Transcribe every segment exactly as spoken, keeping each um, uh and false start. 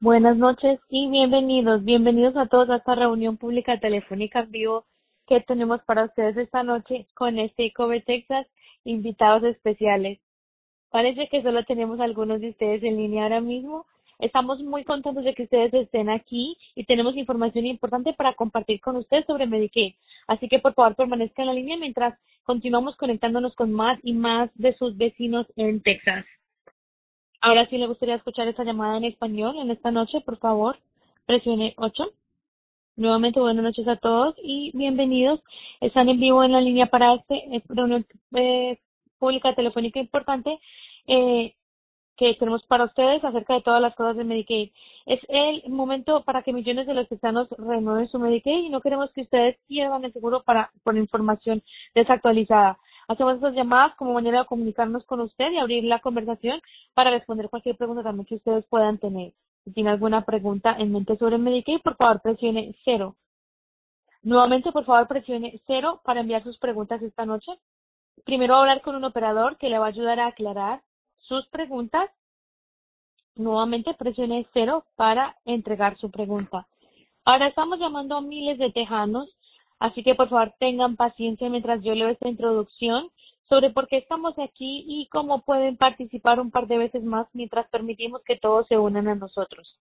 Buenas noches y bienvenidos, bienvenidos a todos a esta reunión pública telefónica en vivo que tenemos para ustedes esta noche con este Cover Texas, invitados especiales. Parece que solo tenemos algunos de ustedes en línea ahora mismo. Estamos muy contentos de que ustedes estén aquí y tenemos información importante para compartir con ustedes sobre Medicaid. Así que por favor permanezcan en la línea mientras continuamos conectándonos con más y más de sus vecinos en Texas. Ahora sí le gustaría escuchar esta llamada en español en esta noche, por favor, presione ocho. Nuevamente buenas noches a todos y bienvenidos. Están en vivo en la línea para este eh, reunión eh, pública telefónica importante eh, que tenemos para ustedes acerca de todas las cosas de Medicaid. Es el momento para que millones de los texanos renueven su Medicaid y no queremos que ustedes pierdan el seguro para por información desactualizada. Hacemos estas llamadas como manera de comunicarnos con usted y abrir la conversación para responder cualquier pregunta también que ustedes puedan tener. Si tiene alguna pregunta en mente sobre Medicaid, por favor presione cero. Nuevamente, por favor presione cero para enviar sus preguntas esta noche. Primero va a hablar con un operador que le va a ayudar a aclarar sus preguntas. Nuevamente presione cero para entregar su pregunta. Ahora estamos llamando a miles de tejanos, así que por favor tengan paciencia mientras yo leo esta introducción sobre por qué estamos aquí y cómo pueden participar un par de veces más mientras permitimos que todos se unan a nosotros.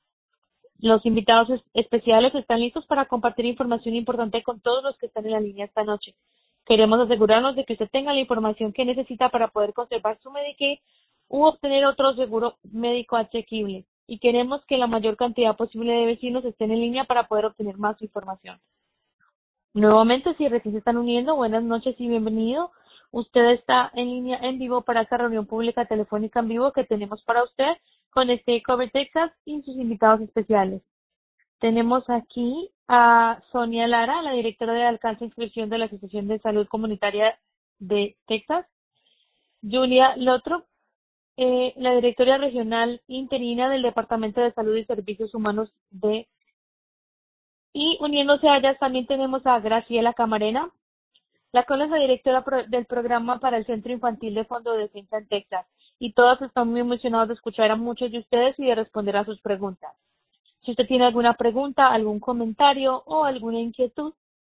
Los invitados es- especiales están listos para compartir información importante con todos los que están en la línea esta noche. Queremos asegurarnos de que usted tenga la información que necesita para poder conservar su Medicaid u obtener otro seguro médico asequible. Y queremos que la mayor cantidad posible de vecinos estén en línea para poder obtener más información. Nuevamente, si recién se están uniendo, buenas noches y bienvenido. Usted está en línea en vivo para esta reunión pública telefónica en vivo que tenemos para usted con este Cover Texas y sus invitados especiales. Tenemos aquí a Sonia Lara, la directora de alcance e inscripción de la Asociación de Salud Comunitaria de Texas. Julia Lotro, eh, la directora regional interina del Departamento de Salud y Servicios Humanos de... Y uniéndose a ellas también tenemos a Graciela Camarena, la cual es la directora pro- del programa para el Centro Infantil de Fondo de Defensa en Texas. Y todos están muy emocionados de escuchar a muchos de ustedes y de responder a sus preguntas. Si usted tiene alguna pregunta, algún comentario o alguna inquietud,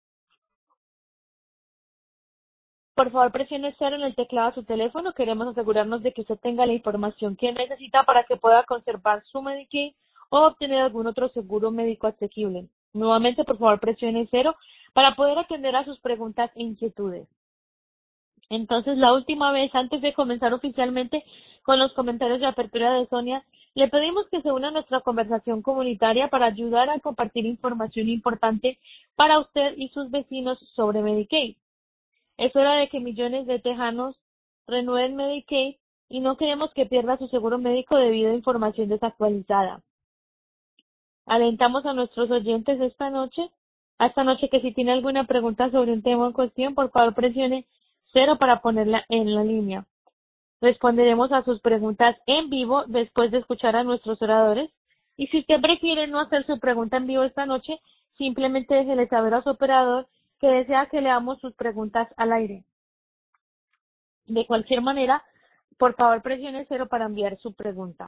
por favor presione cero en el teclado de su teléfono. Queremos asegurarnos de que usted tenga la información que necesita para que pueda conservar su Medicaid o obtener algún otro seguro médico asequible. Nuevamente, por favor presione cero para poder atender a sus preguntas e inquietudes. Entonces, la última vez, antes de comenzar oficialmente con los comentarios de apertura de Sonia, le pedimos que se una a nuestra conversación comunitaria para ayudar a compartir información importante para usted y sus vecinos sobre Medicaid. Es hora de que millones de tejanos renueven Medicaid y no queremos que pierda su seguro médico debido a información desactualizada. Alentamos a nuestros oyentes esta noche, a esta noche que si tiene alguna pregunta sobre un tema en cuestión, por favor presione cero para ponerla en la línea. Responderemos a sus preguntas en vivo después de escuchar a nuestros oradores. Y si usted prefiere no hacer su pregunta en vivo esta noche, simplemente déjele saber a su operador que desea que leamos sus preguntas al aire. De cualquier manera, por favor presione cero para enviar su pregunta.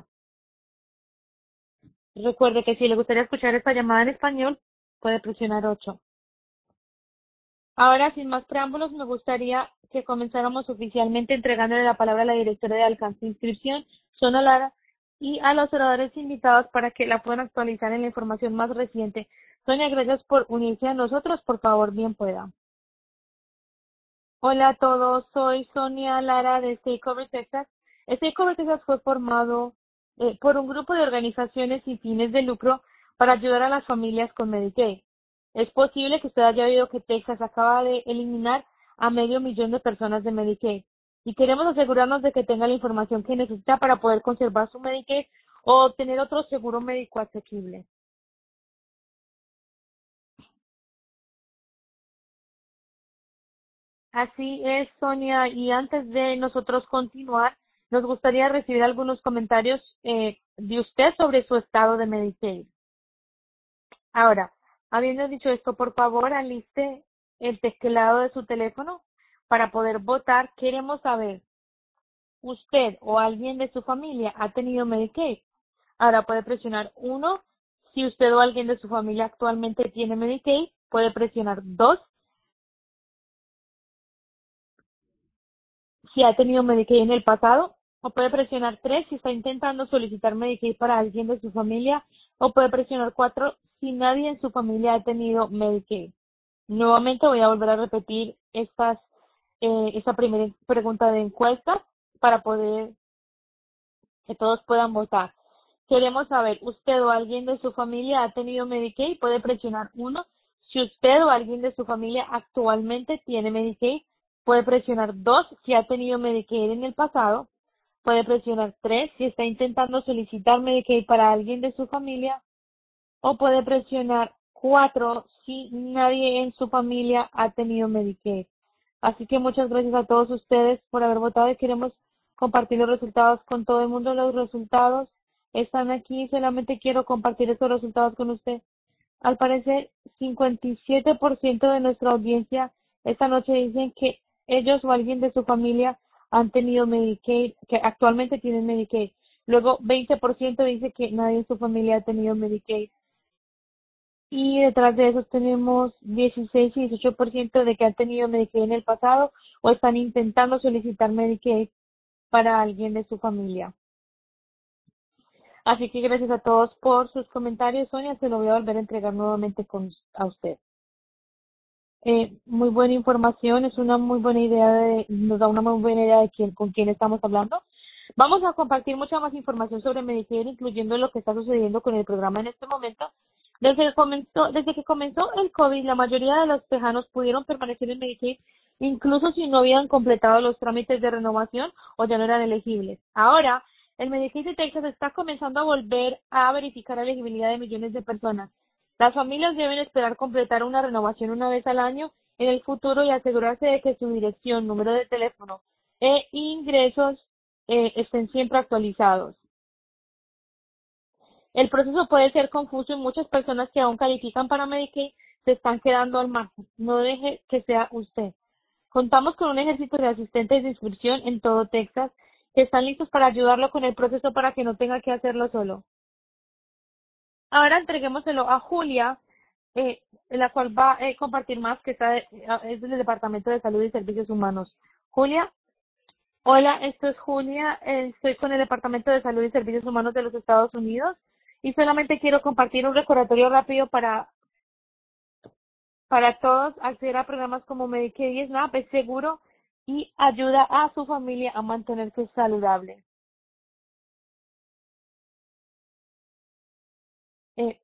Recuerde que si le gustaría escuchar esta llamada en español, puede presionar ocho. Ahora, sin más preámbulos, me gustaría que comenzáramos oficialmente entregándole la palabra a la directora de alcance e inscripción, Sonia Lara, y a los oradores invitados para que la puedan actualizar en la información más reciente. Sonia, gracias por unirse a nosotros. Por favor, bien pueda. Hola a todos, soy Sonia Lara de Stakeover Texas. Stakeover Texas fue formado eh, por un grupo de organizaciones sin fines de lucro para ayudar a las familias con Medicaid. Es posible que usted haya oído que Texas acaba de eliminar a medio millón de personas de Medicaid y queremos asegurarnos de que tenga la información que necesita para poder conservar su Medicaid o obtener otro seguro médico asequible. Así es, Sonia, y antes de nosotros continuar, nos gustaría recibir algunos comentarios eh, de usted sobre su estado de Medicaid. Ahora, habiendo dicho esto, por favor, aliste el teclado de su teléfono para poder votar. Queremos saber, ¿usted o alguien de su familia ha tenido Medicaid? Ahora puede presionar uno si usted o alguien de su familia actualmente tiene Medicaid. Puede presionar dos si ha tenido Medicaid en el pasado. O puede presionar tres si está intentando solicitar Medicaid para alguien de su familia. O puede presionar cuatro si nadie en su familia ha tenido Medicaid. Nuevamente voy a volver a repetir estas, eh, esta primera pregunta de encuesta para poder que todos puedan votar. Queremos saber, ¿usted o alguien de su familia ha tenido Medicaid? Puede presionar uno. Si usted o alguien de su familia actualmente tiene Medicaid, puede presionar dos si ha tenido Medicaid en el pasado. Puede presionar tres si está intentando solicitar Medicaid para alguien de su familia. O puede presionar cuatro si nadie en su familia ha tenido Medicaid. Así que muchas gracias a todos ustedes por haber votado y queremos compartir los resultados con todo el mundo. Los resultados están aquí, solamente quiero compartir estos resultados con usted. Al parecer, cincuenta y siete por ciento de nuestra audiencia esta noche dicen que ellos o alguien de su familia han tenido Medicaid, que actualmente tienen Medicaid. Luego, veinte por ciento dice que nadie en su familia ha tenido Medicaid. Y detrás de eso tenemos dieciséis y dieciocho por ciento de que han tenido Medicaid en el pasado o están intentando solicitar Medicaid para alguien de su familia. Así que gracias a todos por sus comentarios, Sonia, se lo voy a volver a entregar nuevamente con, a usted. Eh, muy buena información, es una muy buena idea, de, nos da una muy buena idea de quién, con quién estamos hablando. Vamos a compartir mucha más información sobre Medicare, incluyendo lo que está sucediendo con el programa en este momento. Desde, el comenzó, desde que comenzó el COVID, la mayoría de los tejanos pudieron permanecer en Medicaid, incluso si no habían completado los trámites de renovación o ya no eran elegibles. Ahora, el Medicaid de Texas está comenzando a volver a verificar la elegibilidad de millones de personas. Las familias deben esperar completar una renovación una vez al año en el futuro y asegurarse de que su dirección, número de teléfono e ingresos eh, estén siempre actualizados. El proceso puede ser confuso y muchas personas que aún califican para Medicaid se están quedando al margen. No deje que sea usted. Contamos con un ejército de asistentes de inscripción en todo Texas que están listos para ayudarlo con el proceso para que no tenga que hacerlo solo. Ahora entreguémoselo a Julia, eh, la cual va a eh, compartir más, que está, eh, es del Departamento de Salud y Servicios Humanos. Julia, hola, esto es Julia, eh, estoy con el Departamento de Salud y Servicios Humanos de los Estados Unidos y solamente quiero compartir un recordatorio rápido para, para todos. Acceder a programas como Medicaid y SNAP es seguro y ayuda a su familia a mantenerse saludable. Eh,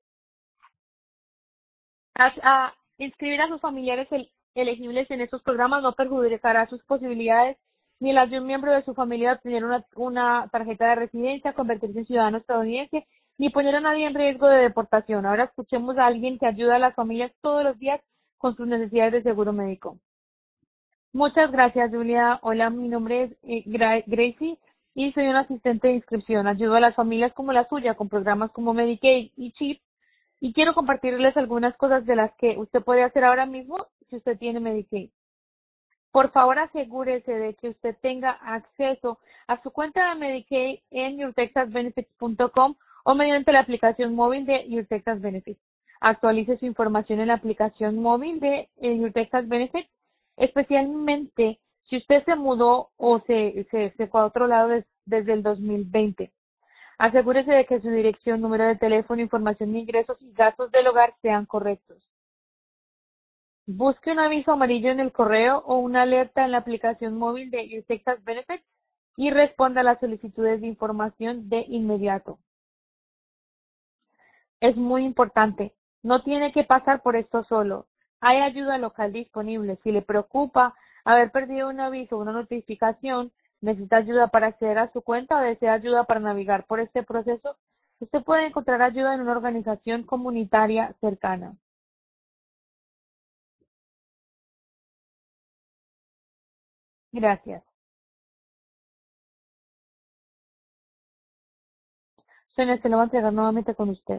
A, a inscribir a sus familiares el- elegibles en estos programas no perjudicará sus posibilidades ni las de un miembro de su familia de obtener una, una tarjeta de residencia, convertirse en ciudadano estadounidense, ni poner a nadie en riesgo de deportación. Ahora escuchemos a alguien que ayuda a las familias todos los días con sus necesidades de seguro médico. Muchas gracias, Julia. Hola, mi nombre es eh, Gra- Gracie y soy una asistente de inscripción. Ayudo a las familias como la suya con programas como Medicaid y CHIP y quiero compartirles algunas cosas de las que usted puede hacer ahora mismo si usted tiene Medicaid. Por favor, asegúrese de que usted tenga acceso a su cuenta de Medicaid en your texas benefits punto com o mediante la aplicación móvil de Your Texas Benefits. Actualice su información en la aplicación móvil de eh, Your Texas Benefits, especialmente si usted se mudó o se, se, se fue a otro lado des- desde el dos mil veinte. Asegúrese de que su dirección, número de teléfono, información de ingresos y gastos del hogar sean correctos. Busque un aviso amarillo en el correo o una alerta en la aplicación móvil de Your Texas Benefits y responda a las solicitudes de información de inmediato. Es muy importante. No tiene que pasar por esto solo. Hay ayuda local disponible. Si le preocupa haber perdido un aviso o una notificación, necesita ayuda para acceder a su cuenta o desea ayuda para navegar por este proceso, usted puede encontrar ayuda en una organización comunitaria cercana. Gracias. Sonia, se lo va a entregar nuevamente con usted.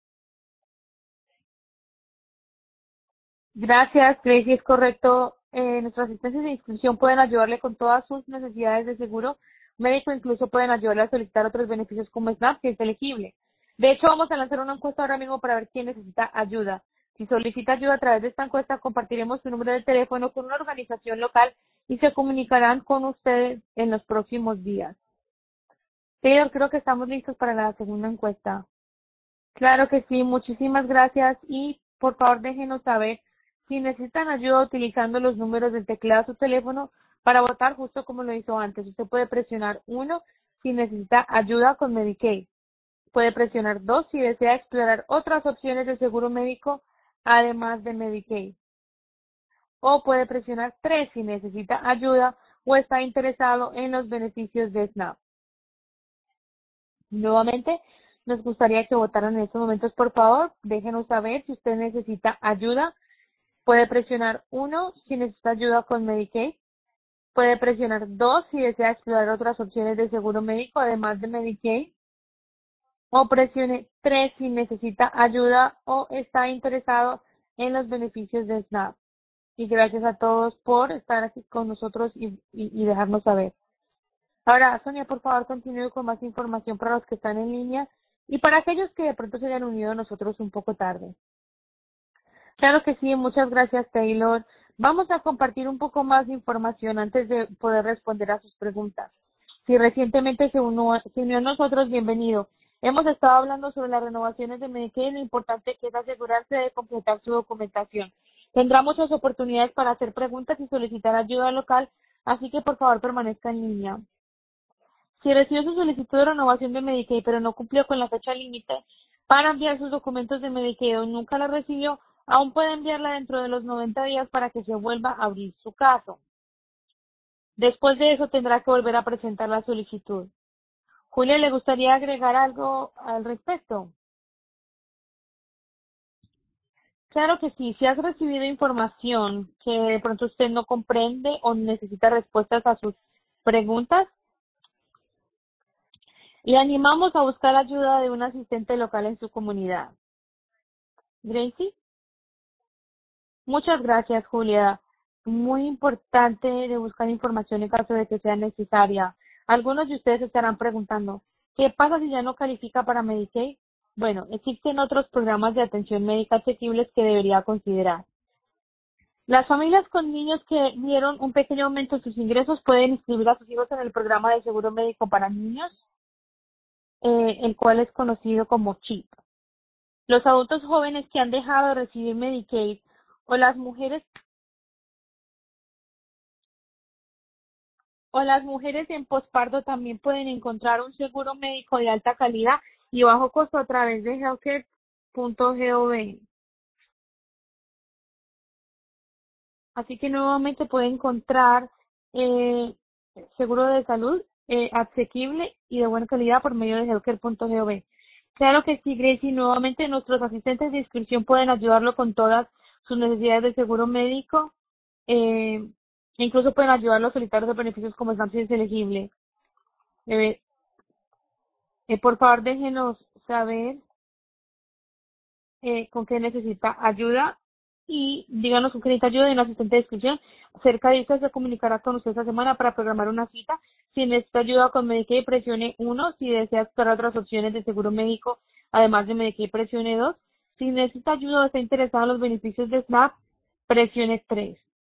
Gracias, Gracie, es correcto. Eh, nuestros asistentes de inscripción pueden ayudarle con todas sus necesidades de seguro médico, incluso pueden ayudarle a solicitar otros beneficios como SNAP, si es elegible. De hecho, vamos a lanzar una encuesta ahora mismo para ver quién necesita ayuda. Si solicita ayuda a través de esta encuesta, compartiremos su número de teléfono con una organización local y se comunicarán con ustedes en los próximos días. Taylor, creo que estamos listos para la segunda encuesta. Claro que sí, muchísimas gracias y por favor déjenos saber si necesitan ayuda utilizando los números del teclado de su teléfono para votar justo como lo hizo antes. Usted puede presionar uno si necesita ayuda con Medicaid. Puede presionar dos si desea explorar otras opciones de seguro médico además de Medicaid. O puede presionar tres si necesita ayuda o está interesado en los beneficios de SNAP. Nuevamente, nos gustaría que votaran en estos momentos, por favor. Déjenos saber si usted necesita ayuda. Puede presionar uno si necesita ayuda con Medicaid. Puede presionar dos si desea explorar otras opciones de seguro médico además de Medicaid. O presione tres si necesita ayuda o está interesado en los beneficios de SNAP. Y gracias a todos por estar aquí con nosotros y, y, y dejarnos saber. Ahora, Sonia, por favor, continúe con más información para los que están en línea y para aquellos que de pronto se hayan unido a nosotros un poco tarde. Claro que sí, muchas gracias, Taylor. Vamos a compartir un poco más de información antes de poder responder a sus preguntas. Si recientemente se unió, se unió a nosotros, bienvenido. Hemos estado hablando sobre las renovaciones de Medicaid y lo importante que es asegurarse de completar su documentación. Tendrá muchas oportunidades para hacer preguntas y solicitar ayuda local, así que por favor permanezca en línea. Si recibió su solicitud de renovación de Medicaid, pero no cumplió con la fecha límite para enviar sus documentos de Medicaid o nunca la recibió, aún puede enviarla dentro de los noventa días para que se vuelva a abrir su caso. Después de eso tendrá que volver a presentar la solicitud. Julia, ¿le gustaría agregar algo al respecto? Claro que sí. Si has recibido información que de pronto usted no comprende o necesita respuestas a sus preguntas, le animamos a buscar ayuda de un asistente local en su comunidad. Gracie. Muchas gracias, Julia. Muy importante de buscar información en caso de que sea necesaria. Algunos de ustedes estarán preguntando, ¿qué pasa si ya no califica para Medicaid? Bueno, existen otros programas de atención médica asequibles que debería considerar. Las familias con niños que dieron un pequeño aumento en sus ingresos pueden inscribir a sus hijos en el programa de seguro médico para niños, eh, el cual es conocido como CHIP. Los adultos jóvenes que han dejado de recibir Medicaid o las mujeres o las mujeres en posparto también pueden encontrar un seguro médico de alta calidad y bajo costo a través de healthcare punto gov. Así que nuevamente puede encontrar eh, seguro de salud eh, asequible y de buena calidad por medio de healthcare punto gov. Claro que sí, Gracie, nuevamente nuestros asistentes de inscripción pueden ayudarlo con todas sus necesidades de seguro médico. Eh, e incluso pueden ayudarlo a solicitar los beneficios como SNAP si es elegible. Eh, Eh, por favor, déjenos saber eh, con qué necesita ayuda y díganos con qué necesita ayuda y un asistente de inscripción cerca de usted se comunicará con usted esta semana para programar una cita. Si necesita ayuda con Medicaid, presione uno. Si desea explorar otras opciones de seguro médico, además de Medicaid, presione dos. Si necesita ayuda o está interesado en los beneficios de SNAP, presione tres.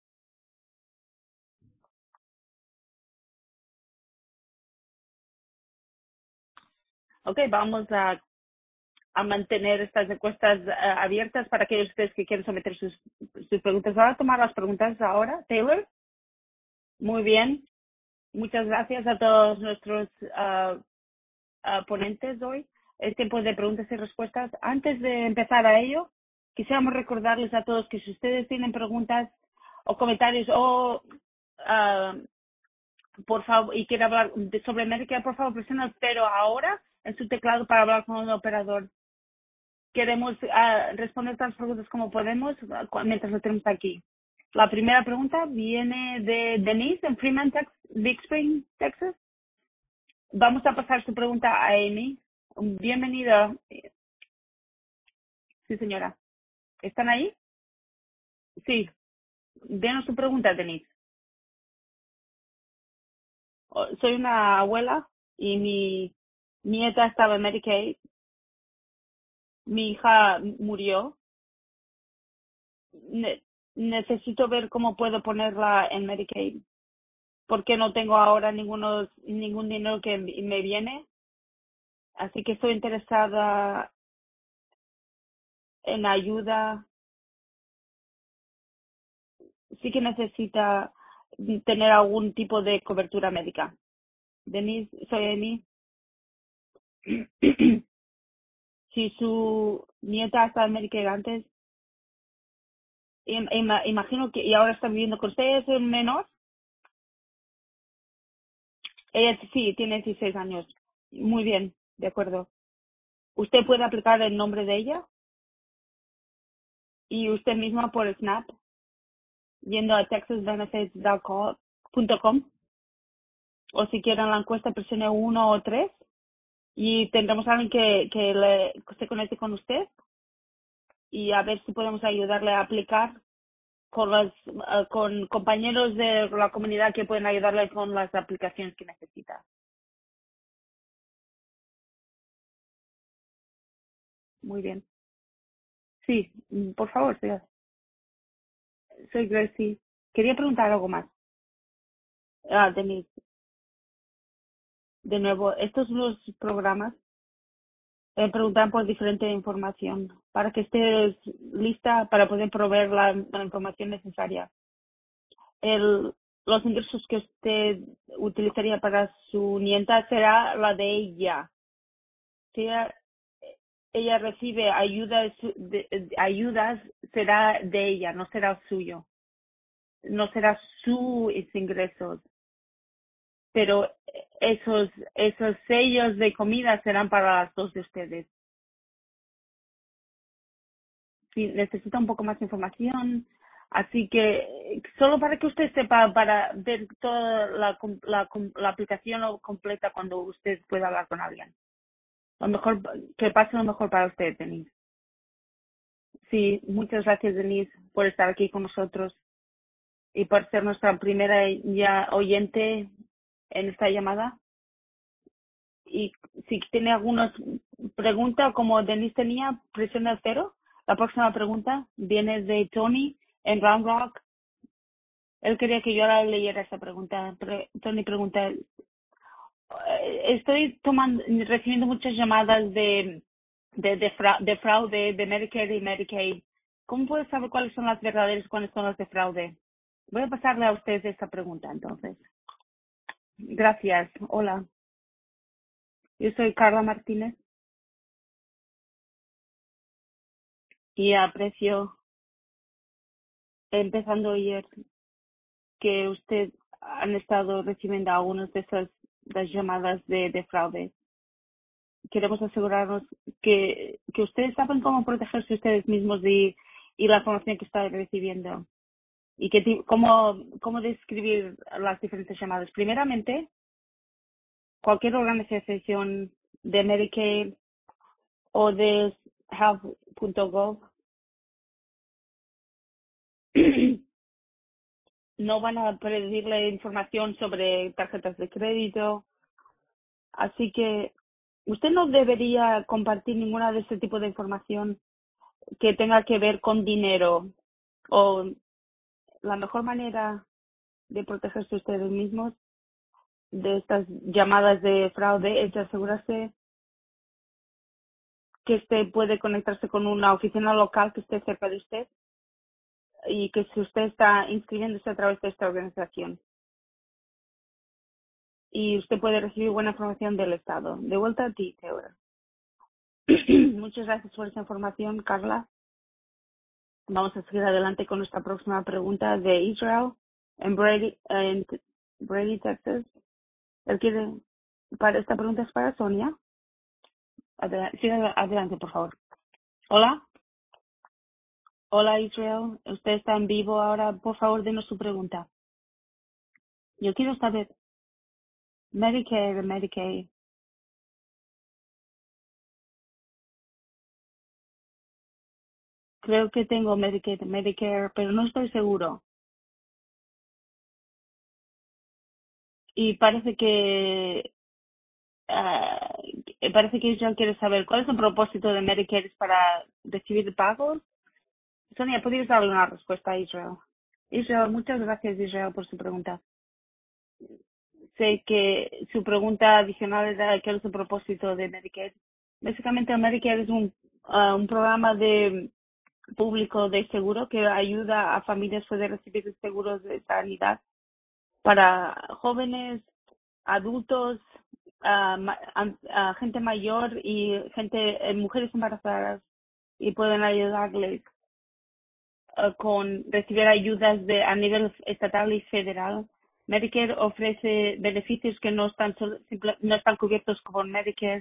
Ok, vamos a, a mantener estas encuestas eh, abiertas para aquellos de ustedes que quieren someter sus, sus preguntas. ¿Van a tomar las preguntas ahora, Taylor? Muy bien. Muchas gracias a todos nuestros ah, ah, ponentes hoy. Es tiempo de preguntas y respuestas. Antes de empezar a ello, quisiéramos recordarles a todos que si ustedes tienen preguntas o comentarios o ah, por favor, y quiere hablar de- sobre Medicare, por favor, presiona el cero ahora en su teclado para hablar con el operador. Queremos ah, responder tantas preguntas como podemos ah, cu- mientras lo tenemos aquí. La primera pregunta viene de Denise en Freeman, Tex- Big Spring, Texas. Vamos a pasar su pregunta a Amy. Bienvenida. Sí, señora. ¿Están ahí? Sí. Denos su pregunta, Denise. Oh, soy una abuela y mi nieta estaba en Medicaid Mi hija murió. Ne- necesito ver cómo puedo ponerla en Medicaid, porque no tengo ahora ninguno, ningún dinero que me viene. Así que estoy interesada en ayuda. Sí que necesita tener algún tipo de cobertura médica. Denise, soy Amy. Si su nieta está en Medicaid antes, im- ima- imagino que, y ahora está viviendo con usted, es un menor. Ella sí, tiene dieciséis años. Muy bien, de acuerdo. Usted puede aplicar el nombre de ella y usted misma por Snap, yendo a texas benefits punto com, o si quieren la encuesta presione uno o tres y tendremos a alguien que, que le, se conecte con usted y a ver si podemos ayudarle a aplicar con los eh, con compañeros de la comunidad que pueden ayudarle con las aplicaciones que necesita. Muy bien. Sí, mm, por favor, sí. Soy Gracie. Quería preguntar algo más. Ah, Denise, de nuevo, estos los programas eh, preguntan por diferente información para que estés lista para poder proveer la, la información necesaria. El, los ingresos que usted utilizaría para su nieta será la de ella. Si ella, ella recibe ayudas, de, de- ayudas, será de ella, no será suyo. No será sus ingresos. Pero esos, esos sellos de comida serán para las dos de ustedes. Si necesita un poco más de información, así que eh, solo para que usted sepa, para ver toda la, com- la, com- la aplicación o- completa cuando usted pueda hablar con alguien. Lo mejor, que pase lo mejor para usted, Denise. Sí, muchas gracias, Denise, por estar aquí con nosotros y por ser nuestra primera ya oyente en esta llamada. Y si tiene alguna pregunta, como Denise tenía, presiona el cero. La próxima pregunta viene de Tony en Round Rock. Él quería que yo ahora leyera esa pregunta. Pre- Tony pregunta, eh, estoy tomando, recibiendo muchas llamadas de, de, de, fra- de fraude de Medicare y Medicaid. ¿Cómo puedo saber cuáles son las verdaderas y cuáles son las de fraude? Voy a pasarle a ustedes esta pregunta entonces. Gracias. Hola. Yo soy Carla Martínez y aprecio, empezando ayer, que usted han estado recibiendo algunas de esas las llamadas de, de fraude. Queremos asegurarnos que, que ustedes saben cómo protegerse ustedes mismos y, y la información que están recibiendo y que ti- cómo, cómo describir las diferentes llamadas. Primeramente, cualquier organización de Medicaid o de health punto gov no van a pedirle información sobre tarjetas de crédito. Así que usted no debería compartir ninguna de ese tipo de información que tenga que ver con dinero. O la mejor manera de protegerse ustedes mismos de estas llamadas de fraude es asegurarse que usted puede conectarse con una oficina local que esté cerca de usted y que si usted está inscribiéndose a través de esta organización y usted puede recibir buena información del Estado. De vuelta a ti, Teodora. Muchas gracias por esa información, Carla. Vamos a seguir adelante con nuestra próxima pregunta de Israel en Brady, en Brady, Texas. Él quiere, para esta pregunta es para Sonia. Adelante, siga adelante, por favor. Hola, hola Israel. Usted está en vivo ahora. Por favor, denos su pregunta. Yo quiero saber, Medicare, Medicaid. Creo que tengo Medicaid, Medicare, pero no estoy seguro. Y parece que ah, parece que Israel quiere saber cuál es el propósito de Medicare para recibir pagos. Sonia, ¿podrías darle una respuesta a Israel? Israel, muchas gracias Israel por su pregunta. Sé que su pregunta adicional era cuál es el propósito de Medicare. Básicamente Medicare es un, ah, un programa de público de seguro que ayuda a familias a poder recibir seguros de sanidad para jóvenes, adultos, ah, ma- am- ah, gente mayor y gente, eh, mujeres embarazadas, y pueden ayudarles ah, con recibir ayudas de a nivel estatal y federal. Medicare ofrece beneficios que no están sol- simple- no están cubiertos por Medicare,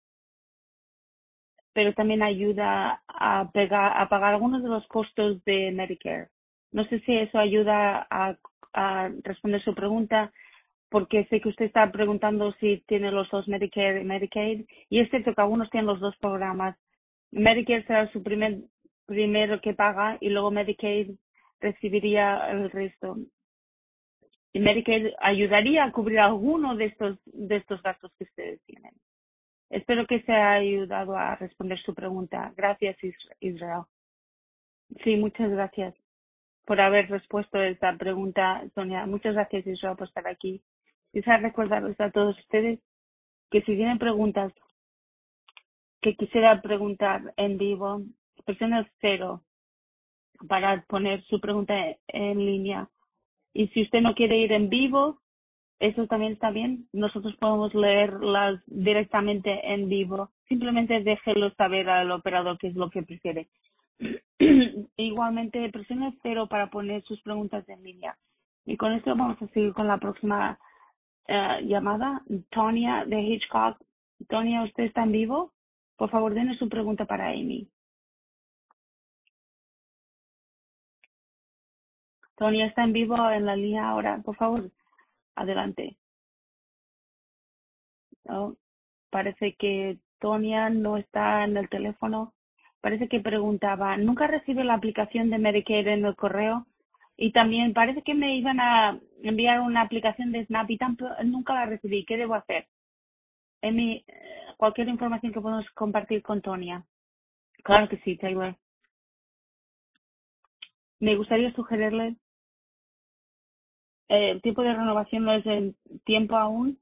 pero también ayuda a, pegar, a pagar algunos de los costos de Medicare. No sé si eso ayuda a, a responder su pregunta, porque sé que usted está preguntando si tiene los dos Medicare y Medicaid, y es cierto que algunos tienen los dos programas. Medicare será su primer primero que paga y luego Medicaid recibiría el resto. Y Medicaid ayudaría a cubrir alguno de estos de estos gastos que ustedes tienen. Espero que se haya ayudado a responder su pregunta. Gracias, Is- Israel. Sí, muchas gracias por haber respuesto a esta pregunta, Sonia. Muchas gracias, Israel, por estar aquí. Quisiera recordarles a todos ustedes que si tienen preguntas que quisiera preguntar en vivo, presione cero para poner su pregunta en línea. Y si usted no quiere ir en vivo, eso también está bien. Nosotros podemos leerlas directamente en vivo. Simplemente déjelo saber al operador qué es lo que prefiere. Igualmente, presione cero para poner sus preguntas en línea. Y con esto vamos a seguir con la próxima eh, llamada. Tonia de Hitchcock. Tonia, ¿usted está en vivo? Por favor, denle su pregunta para Amy. Tonia está en vivo en la línea ahora. Por favor, adelante. Oh, parece que Tonia no está en el teléfono. Parece que preguntaba, ¿nunca recibe la aplicación de Medicare en el correo? Y también parece que me iban a enviar una aplicación de Snap y tampoco, nunca la recibí. ¿Qué debo hacer? Emi, eh, cualquier información que podamos compartir con Tonia. Claro que sí, Taylor. Me gustaría sugerirle, eh, el tiempo de renovación no es el tiempo aún.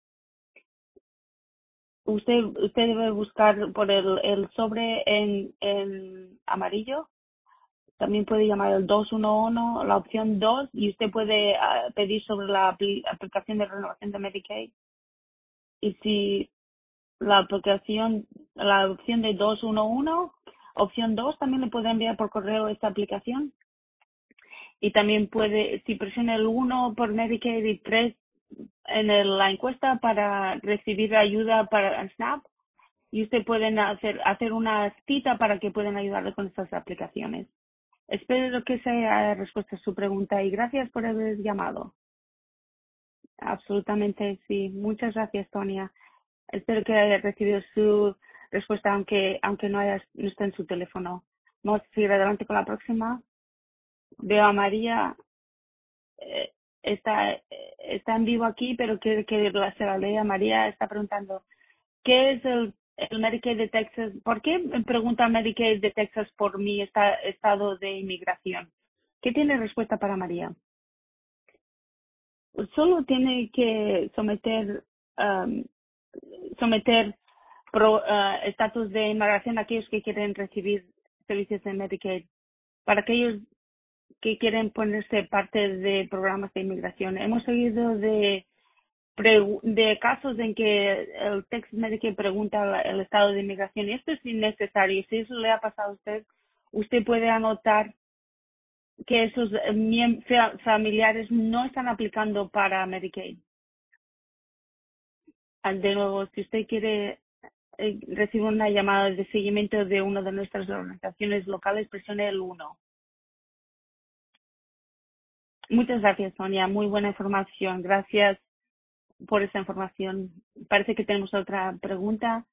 Usted usted debe buscar por el, el sobre en, en amarillo. También puede llamar el dos uno uno, la opción dos, y usted puede ah, pedir sobre la apli- aplicación de renovación de Medicaid. Y si la aplicación, la opción de dos uno uno, opción dos, también le puede enviar por correo esta aplicación. Y también puede, si presiona el uno por Medicaid y tres en el- la encuesta para recibir ayuda para SNAP, y usted pueden hacer hacer una cita para que puedan ayudarle con estas aplicaciones. Espero que se haya respuesto a su pregunta y gracias por haber llamado. Absolutamente sí. Muchas gracias, Tonia. Espero que haya recibido su respuesta, aunque aunque no haya no esté en su teléfono. Vamos a seguir adelante con la próxima. Veo a María. eh, está eh, está en vivo aquí, pero quiere que la- se la lea. María está preguntando, ¿qué es el, el Medicaid de Texas? ¿Por qué me pregunta Medicaid de Texas por mi esta- estado de inmigración? ¿Qué tiene respuesta para María? Solo tiene que someter um, someter pro, ah, estatus de inmigración a aquellos que quieren recibir servicios de Medicaid. Para aquellos que quieren ponerse parte de programas de inmigración. Hemos seguido de pregu- de casos en que el Texas Medicaid pregunta la- el estado de inmigración, y esto es innecesario. Si eso le ha pasado a usted, usted puede anotar que esos eh, miem- fa- familiares no están aplicando para Medicaid. Ah, de nuevo, si usted quiere eh, recibir una llamada de seguimiento de una de nuestras organizaciones locales, presione el uno. Muchas gracias, Sonia. Muy buena información. Gracias por esa información. Parece que tenemos otra pregunta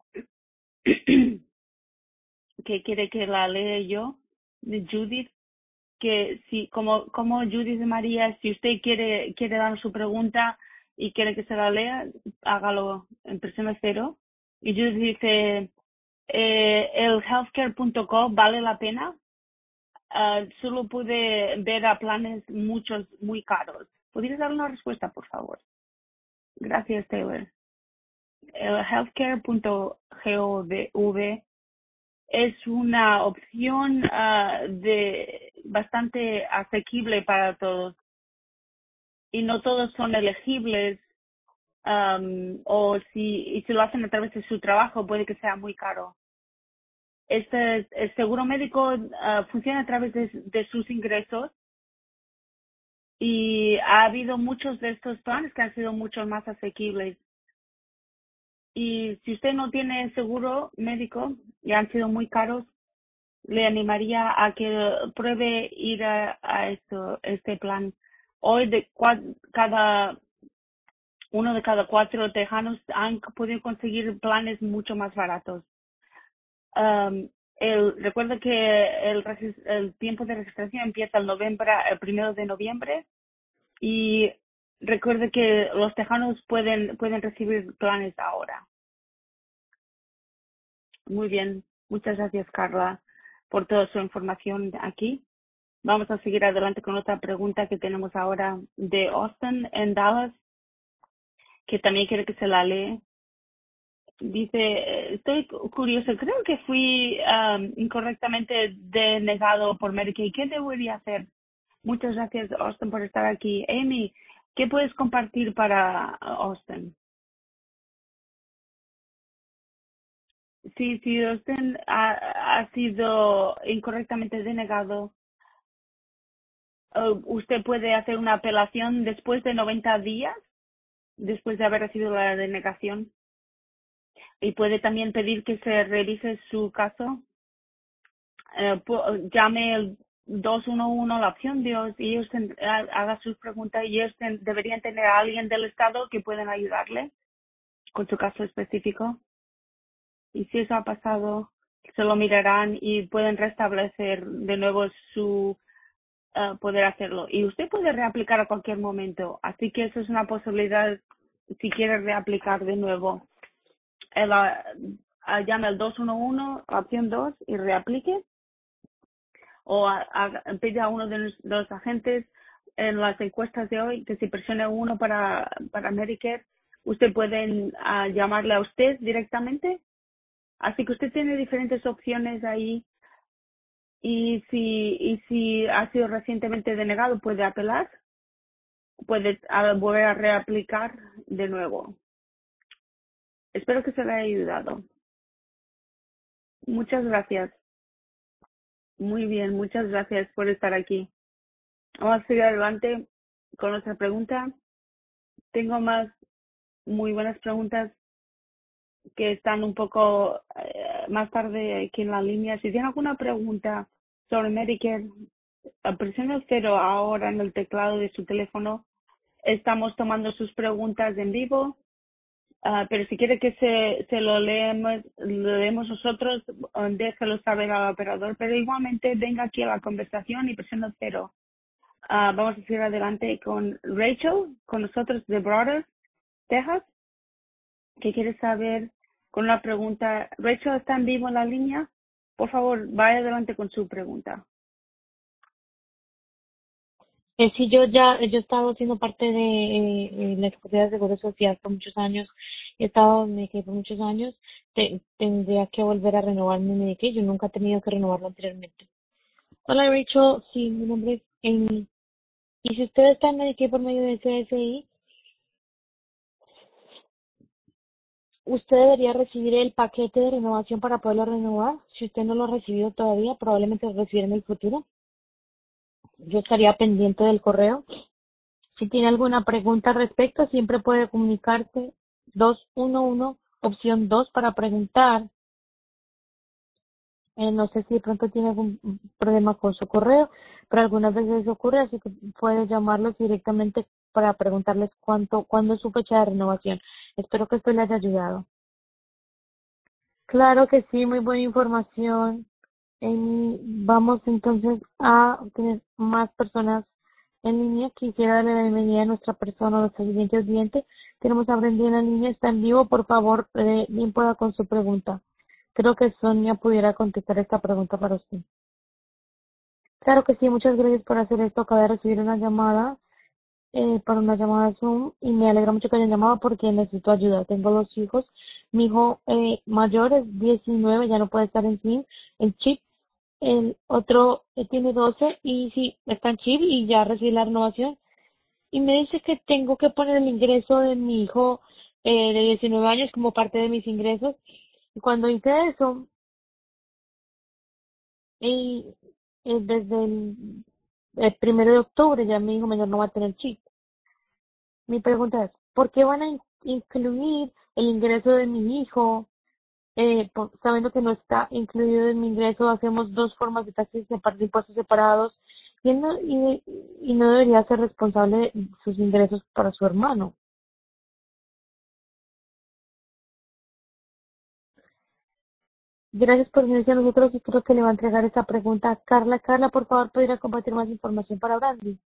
que quiere que la lea yo, de Judith, que si como como Judith María, si usted quiere quiere dar su pregunta, y quiere que se la lea, hágalo en presión cero. Y Judy dice, eh, el healthcare punto com vale la pena. Uh, solo pude ver a planes muchos muy caros. ¿Podrías dar una respuesta, por favor? Gracias, Taylor. El healthcare punto gov es una opción uh, de bastante asequible para todos y no todos son elegibles, um, o si y si lo hacen a través de su trabajo puede que sea muy caro. Este el seguro médico uh, funciona a través de, de sus ingresos y ha habido muchos de estos planes que han sido mucho más asequibles. Y si usted no tiene seguro médico y han sido muy caros, le animaría a que pruebe ir a, a esto, este plan. Hoy de cua- cada uno de cada cuatro tejanos han podido conseguir planes mucho más baratos. Um, el, recuerda que el, regis- el tiempo de registración empieza el, noviembre, el primero de noviembre y recuerde que los tejanos pueden pueden recibir planes ahora. Muy bien, muchas gracias Carla por toda su información aquí. Vamos a seguir adelante con otra pregunta que tenemos ahora de Austin en Dallas, que también quiere que se la lee. Dice, eh, estoy cu- curioso, creo que fui um, incorrectamente denegado por Medicaid. ¿Qué debería hacer? Muchas gracias, Austin, por estar aquí. Amy, ¿qué puedes compartir para Austin? Sí, si Austin ha, ha sido incorrectamente denegado, uh, usted puede hacer una apelación después de noventa días, después de haber recibido la denegación, y puede también pedir que se revise su caso. Eh, pu- llame el dos uno uno, la opción Dios, y ellos ten- ha- haga sus preguntas y ellos ten- deberían tener a alguien del Estado que pueden ayudarle con su caso específico. Y si eso ha pasado, se lo mirarán y pueden restablecer de nuevo su eh, poder hacerlo. Y usted puede reaplicar a cualquier momento. Así que eso es una posibilidad si quiere reaplicar de nuevo. El, ah, ah, llame al dos uno uno, opción dos, y reaplique. O a, a- pide a uno de los, de los agentes en las encuestas de hoy que si presione uno para, para Medicare, usted puede ah, llamarle a usted directamente. Así que usted tiene diferentes opciones ahí y si y si ha sido recientemente denegado puede apelar, puede ah, volver a reaplicar de nuevo. Espero que se le haya ayudado. Muchas gracias. Muy bien, muchas gracias por estar aquí. Vamos a seguir adelante con nuestra pregunta. Tengo más muy buenas preguntas que están un poco eh, más tarde aquí en la línea. Si tiene alguna pregunta sobre Medicare, presione cero ahora en el teclado de su teléfono. Estamos tomando sus preguntas en vivo, ah, pero si quiere que se, se lo leemos, lo leemos nosotros, eh, déjelo saber al operador, pero igualmente venga aquí a la conversación y presione cero. Ah, vamos a seguir adelante con Rachel, con nosotros de Broaders, Texas, que quiere saber con una pregunta. Rachel está en vivo en la línea. Por favor, vaya adelante con su pregunta. Eh, sí, yo ya, yo he estado siendo parte de eh, eh, la Secretaría de Seguro Social por muchos años, he estado en Medicaid por muchos años, Te- tendría que volver a renovar mi Medicaid, yo nunca he tenido que renovarlo anteriormente. Hola Rachel, sí, mi nombre es Amy. Y si usted está en Medicaid por medio de C S I, usted debería recibir el paquete de renovación para poderlo renovar. Si usted no lo ha recibido todavía, probablemente lo recibirá en el futuro. Yo estaría pendiente del correo. Si tiene alguna pregunta al respecto, siempre puede comunicarse dos uno uno, opción dos para preguntar. Eh, no sé si de pronto tiene algún problema con su correo, pero algunas veces eso ocurre, así que puede llamarlos directamente para preguntarles cuánto, cuándo es su fecha de renovación. Espero que esto le haya ayudado. Claro que sí, muy buena información. Amy, vamos entonces a tener más personas en línea. Quisiera darle la bienvenida a nuestra persona, a nuestro siguiente oyente. Tenemos a Brandy en la línea, está en vivo. Por favor, eh, bien pueda con su pregunta. Creo que Sonia pudiera contestar esta pregunta para usted. Claro que sí, muchas gracias por hacer esto. Acabo de recibir una llamada, eh, para una llamada Zoom, y me alegra mucho que hayan llamado porque necesito ayuda. Tengo dos hijos. Mi hijo eh, mayor es diecinueve, ya no puede estar en SIM, en chip. El otro eh, tiene doce y sí, está en chip y ya recibí la renovación. Y me dice que tengo que poner el ingreso de mi hijo eh, de diecinueve años como parte de mis ingresos. Y cuando hice eso, y eh, desde el, el primero de octubre ya mi hijo menor no va a tener chip. Mi pregunta es, ¿por qué van a in- incluir el ingreso de mi hijo, eh, po- sabiendo que no está incluido en mi ingreso? Hacemos dos formas de taxis separ- de impuestos separados, y, él no, y, y no debería ser responsable de sus ingresos para su hermano. Gracias por unirse a nosotros y creo que le va a entregar esta pregunta a Carla. Carla, por favor, podría compartir más información para Brandy.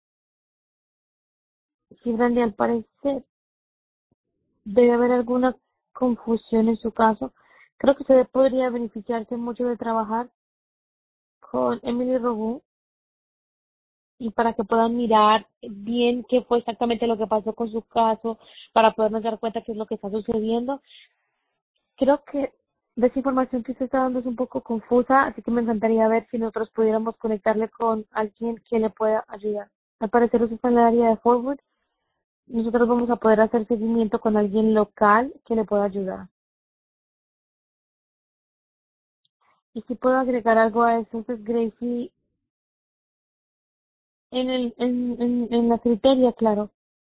Si Brandy, al parecer, debe haber alguna confusión en su caso. Creo que usted podría beneficiarse mucho de trabajar con Emily Robu, y para que puedan mirar bien qué fue exactamente lo que pasó con su caso, para podernos dar cuenta qué es lo que está sucediendo. Creo que de esa información que usted está dando es un poco confusa, así que me encantaría ver si nosotros pudiéramos conectarle con alguien que le pueda ayudar. Al parecer usted está en el área de Forward. Nosotros vamos a poder hacer seguimiento con alguien local que le pueda ayudar. Y si puedo agregar algo a eso, entonces Gracie, en el en, en, en la criteria, claro,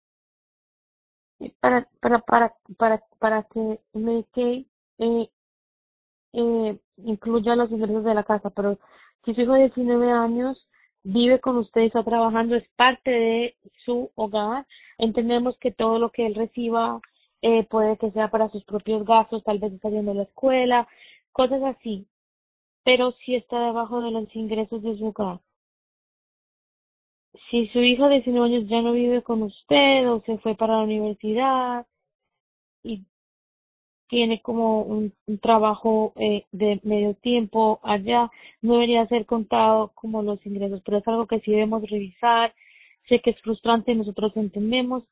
para para para para para que Medicaid eh, eh, incluya los ingresos de la casa, pero si su hijo de diecinueve años vive con usted y está trabajando, es parte de su hogar, entendemos que todo lo que él reciba eh, puede que sea para sus propios gastos, tal vez está yendo a la escuela, cosas así, pero si está debajo de los ingresos de su hogar. Si su hijo de diecinueve años ya no vive con usted o se fue para la universidad y tiene como un, un trabajo eh, de medio tiempo allá, no debería ser contado como los ingresos, pero es algo que sí debemos revisar. Sé que es frustrante, nosotros entendemos.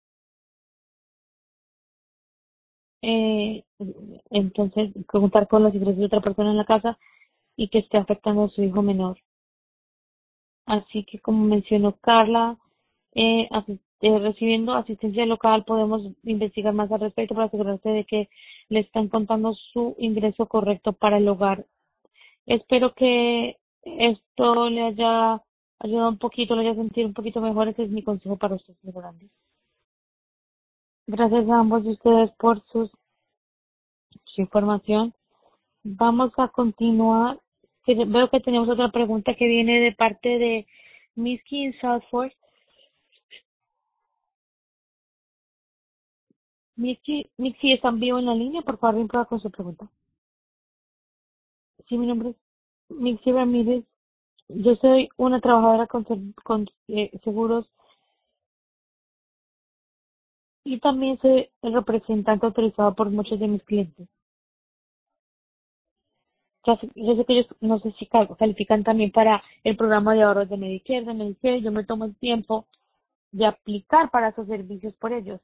Eh, entonces, contar con los ingresos de otra persona en la casa y que esté afectando a su hijo menor. Así que, como mencionó Carla, eh, asi- eh, recibiendo asistencia local podemos investigar más al respecto para asegurarse de que le están contando su ingreso correcto para el hogar. Espero que esto le haya ayudado un poquito, le haya sentido un poquito mejor. Ese es mi consejo para usted, señor Grande. Gracias a ambos de ustedes por sus, su información. Vamos a continuar. Que Veo que tenemos otra pregunta que viene de parte de Misky en Southford. Misky, Misky, ¿están vivo en la línea? Por favor, ven con su pregunta. Sí, mi nombre es Misky Ramírez. Yo soy una trabajadora con, ser- con eh, seguros, y también soy el representante autorizado por muchos de mis clientes. Ya sé, yo sé que ellos, no sé si cal- califican también para el programa de ahorros de Medicare, de Medicare. Yo me tomo el tiempo de aplicar para esos servicios por ellos.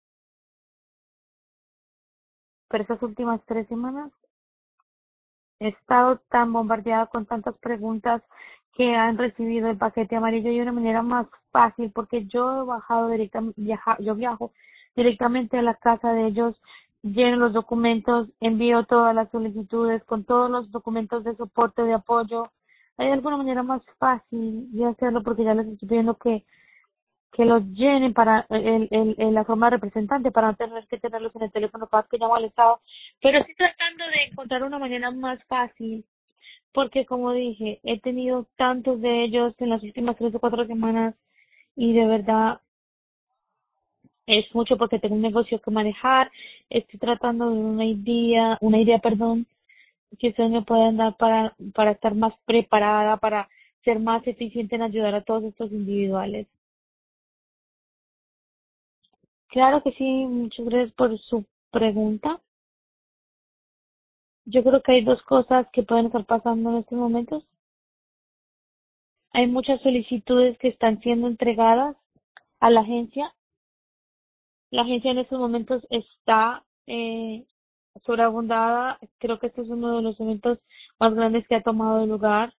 Pero estas últimas tres semanas he estado tan bombardeada con tantas preguntas que han recibido el paquete amarillo de una manera más fácil, porque yo he bajado directamente, yo viajo directamente a la casa de ellos, lleno los documentos, envío todas las solicitudes con todos los documentos de soporte, de apoyo. ¿Hay alguna manera más fácil de hacerlo? Porque ya les estoy pidiendo que, que los llenen para el, el, el- la forma de representante, para no tener que tenerlos en el teléfono cada vez que llamo al Estado. Pero estoy tratando de encontrar una manera más fácil, porque como dije, he tenido tantos de ellos en las últimas tres o cuatro semanas, y de verdad es mucho porque tengo un negocio que manejar. Estoy tratando de una idea, una idea, perdón, que ustedes me puedan dar para, para estar más preparada, para ser más eficiente en ayudar a todos estos individuales. Claro que sí, muchas gracias por su pregunta. Yo creo que hay dos cosas que pueden estar pasando en estos momentos. Hay muchas solicitudes que están siendo entregadas a la agencia. La agencia en estos momentos está eh, sobreabundada. Creo que este es uno de los eventos más grandes que ha tomado lugar,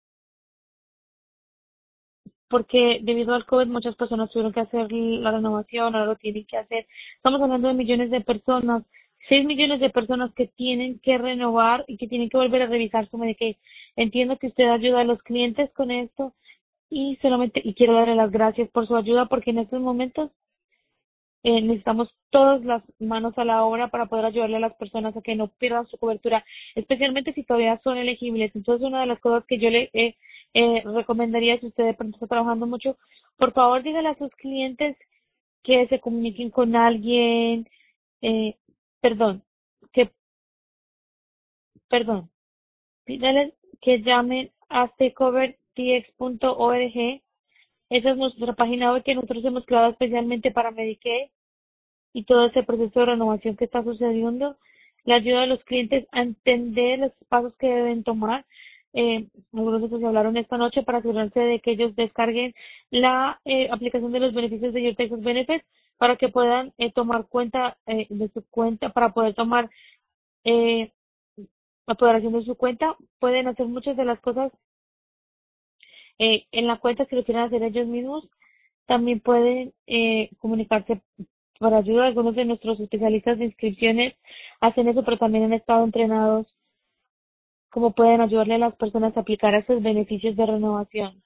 porque debido al COVID muchas personas tuvieron que hacer la renovación, ahora lo tienen que hacer. Estamos hablando de millones de personas, seis millones de personas que tienen que renovar y que tienen que volver a revisar su Medicaid. Entiendo que usted ayuda a los clientes con esto y solamente y quiero darle las gracias por su ayuda, porque en estos momentos eh, necesitamos todas las manos a la obra para poder ayudarle a las personas a que no pierdan su cobertura, especialmente si todavía son elegibles. Entonces, una de las cosas que yo le eh, eh, recomendaría, si usted de pronto está trabajando mucho, por favor dígale a sus clientes que se comuniquen con alguien, eh, perdón, que, perdón, dígales que llamen a stcovertx punto org. Esa es nuestra página web que nosotros hemos creado especialmente para Medicaid y todo ese proceso de renovación que está sucediendo, le ayuda a los clientes a entender los pasos que deben tomar. Eh, algunos de ellos hablaron esta noche para asegurarse de que ellos descarguen la eh, aplicación de los beneficios de Your Texas Benefits para que puedan eh, tomar cuenta eh, de su cuenta, para poder tomar eh, apoderación de su cuenta. Pueden hacer muchas de las cosas eh, en la cuenta si lo quieren hacer ellos mismos. También pueden eh, comunicarse para ayuda. Algunos de nuestros especialistas de inscripciones hacen eso, pero también han estado entrenados cómo pueden ayudarle a las personas a aplicar a esos beneficios de renovación.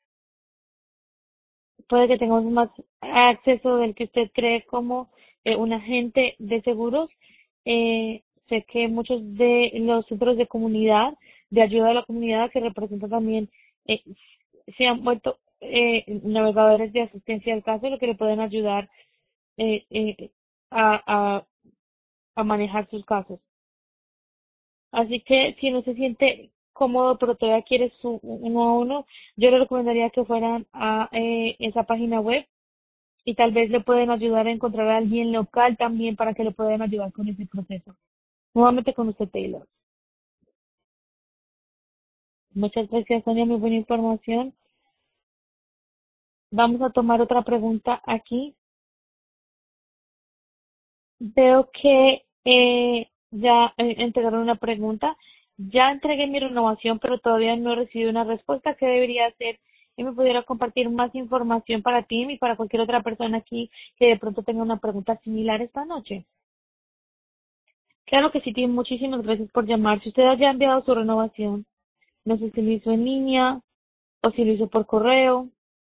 Puede que tengamos más acceso del que usted cree como eh, un agente de seguros. Eh, sé que muchos de los centros de comunidad, de ayuda a la comunidad que representan también, eh, se han vuelto eh, navegadores de asistencia al caso, lo que le pueden ayudar eh, eh, a, a, a manejar sus casos. Así que si no se siente cómodo, pero todavía quiere su uno a uno, yo le recomendaría que fueran a eh, esa página web y tal vez le pueden ayudar a encontrar a alguien local también para que le puedan ayudar con ese proceso. Nuevamente con usted, Taylor. Muchas gracias, Sonia, muy buena información. Vamos a tomar otra pregunta aquí. Veo que eh, ya eh, entregaron una pregunta. Ya entregué mi renovación, pero todavía no he recibido una respuesta. ¿Qué debería hacer? Y me pudiera compartir más información para ti y para cualquier otra persona aquí que de pronto tenga una pregunta similar esta noche. Claro que sí, Tim. Muchísimas gracias por llamar. Si usted ya ha enviado su renovación, no sé si lo hizo en línea o si lo hizo por correo,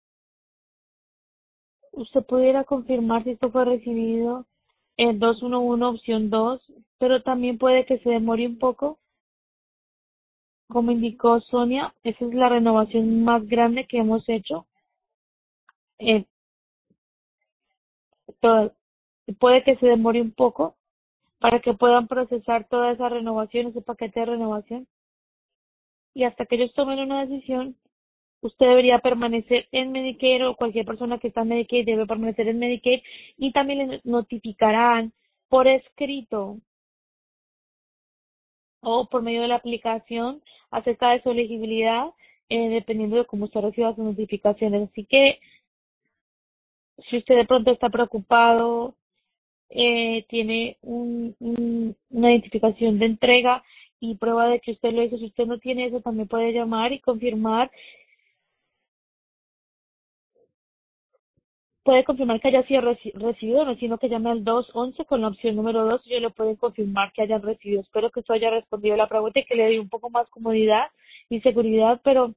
usted pudiera confirmar si esto fue recibido en dos uno uno opción dos, pero también puede que se demore un poco. Como indicó Sonia, esa es la renovación más grande que hemos hecho. Eh, todo- puede que se demore un poco para que puedan procesar toda esa renovación, ese paquete de renovación. Y hasta que ellos tomen una decisión, usted debería permanecer en Medicare, o cualquier persona que está en Medicaid debe permanecer en Medicaid, y también les notificarán por escrito o por medio de la aplicación acerca de su elegibilidad, eh, dependiendo de cómo usted reciba sus notificaciones. Así que si usted de pronto está preocupado, eh, tiene un, un- una identificación de entrega y prueba de que usted lo hizo, si usted no tiene eso, también puede llamar y confirmar. Puede confirmar que haya sido reci- recibido, no sino que llame al dos once con la opción número dos y yo le pueden confirmar que hayan recibido. Espero que esto haya respondido a la pregunta y que le dé un poco más comodidad y seguridad, pero,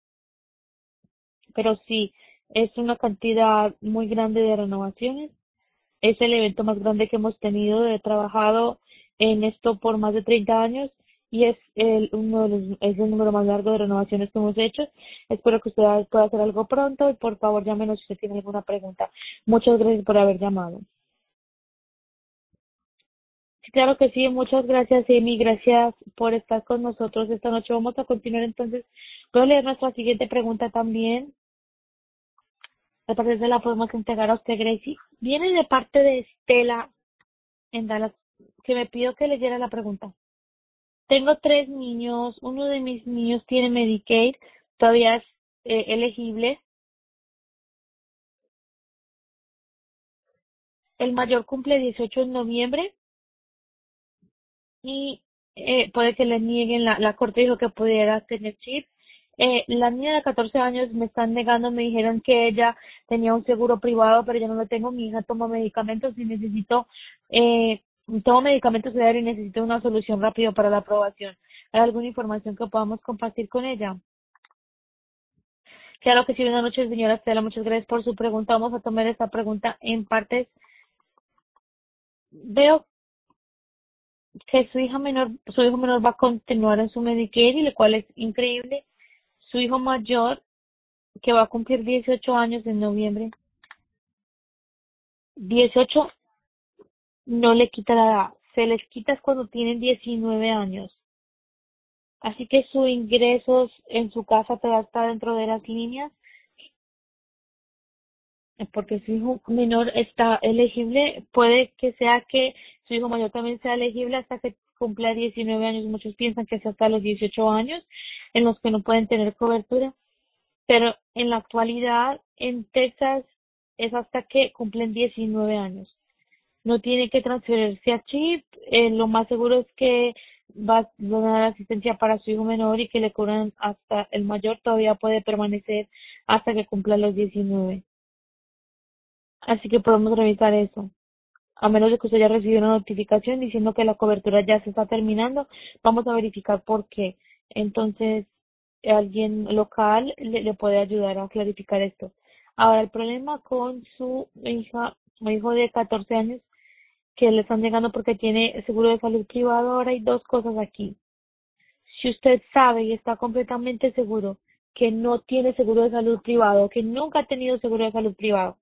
pero sí, es una cantidad muy grande de renovaciones. Es el evento más grande que hemos tenido. He trabajado en esto por más de treinta años y es el, uno de los, es el número más largo de renovaciones que hemos hecho. Espero que usted pueda hacer algo pronto y por favor llámenos si usted tiene alguna pregunta. Muchas gracias por haber llamado. Claro que sí, muchas gracias, Amy. Gracias por estar con nosotros esta noche. Vamos a continuar entonces. Voy a leer nuestra siguiente pregunta también. A partir de la podemos entregar a usted, Gracie. Viene de parte de Estela en Dallas, que me pidió que leyera la pregunta. Tengo tres niños. Uno de mis niños tiene Medicaid. Todavía es eh, elegible. El mayor cumple dieciocho en noviembre y eh, puede que le nieguen, la, la corte dijo que pudiera tener chip. Eh, la niña de catorce años me están negando, me dijeron que ella tenía un seguro privado, pero yo no lo tengo. Mi hija toma medicamentos y necesito, eh, tomo medicamentos diario y necesito una solución rápida para la aprobación. ¿Hay alguna información que podamos compartir con ella? Claro que sí, buenas noches, señora Estela, muchas gracias por su pregunta. Vamos a tomar esta pregunta en partes. Veo que su hija menor, su hijo menor va a continuar en su Medicare, y lo cual es increíble. Su hijo mayor, que va a cumplir dieciocho años en noviembre, dieciocho no le quita la edad, se les quita cuando tienen diecinueve años. Así que sus ingresos en su casa todavía está dentro de las líneas, porque su hijo menor está elegible. Puede que sea que su hijo mayor también sea elegible hasta que cumpla diecinueve años. Muchos piensan que es hasta los dieciocho años en los que no pueden tener cobertura, pero en la actualidad en Texas es hasta que cumplen diecinueve años. No tiene que transferirse a chip. Eh, lo más seguro es que va a dar asistencia para su hijo menor y que le cubran hasta el mayor. Todavía puede permanecer hasta que cumpla los diecinueve. Así que podemos revisar eso. A menos de que usted haya recibido una notificación diciendo que la cobertura ya se está terminando, vamos a verificar por qué. Entonces, alguien local le, le puede ayudar a clarificar esto. Ahora, el problema con su hija o hijo de catorce años que le están negando porque tiene seguro de salud privado. Ahora hay dos cosas aquí. Si usted sabe y está completamente seguro que no tiene seguro de salud privado, que nunca ha tenido seguro de salud privado,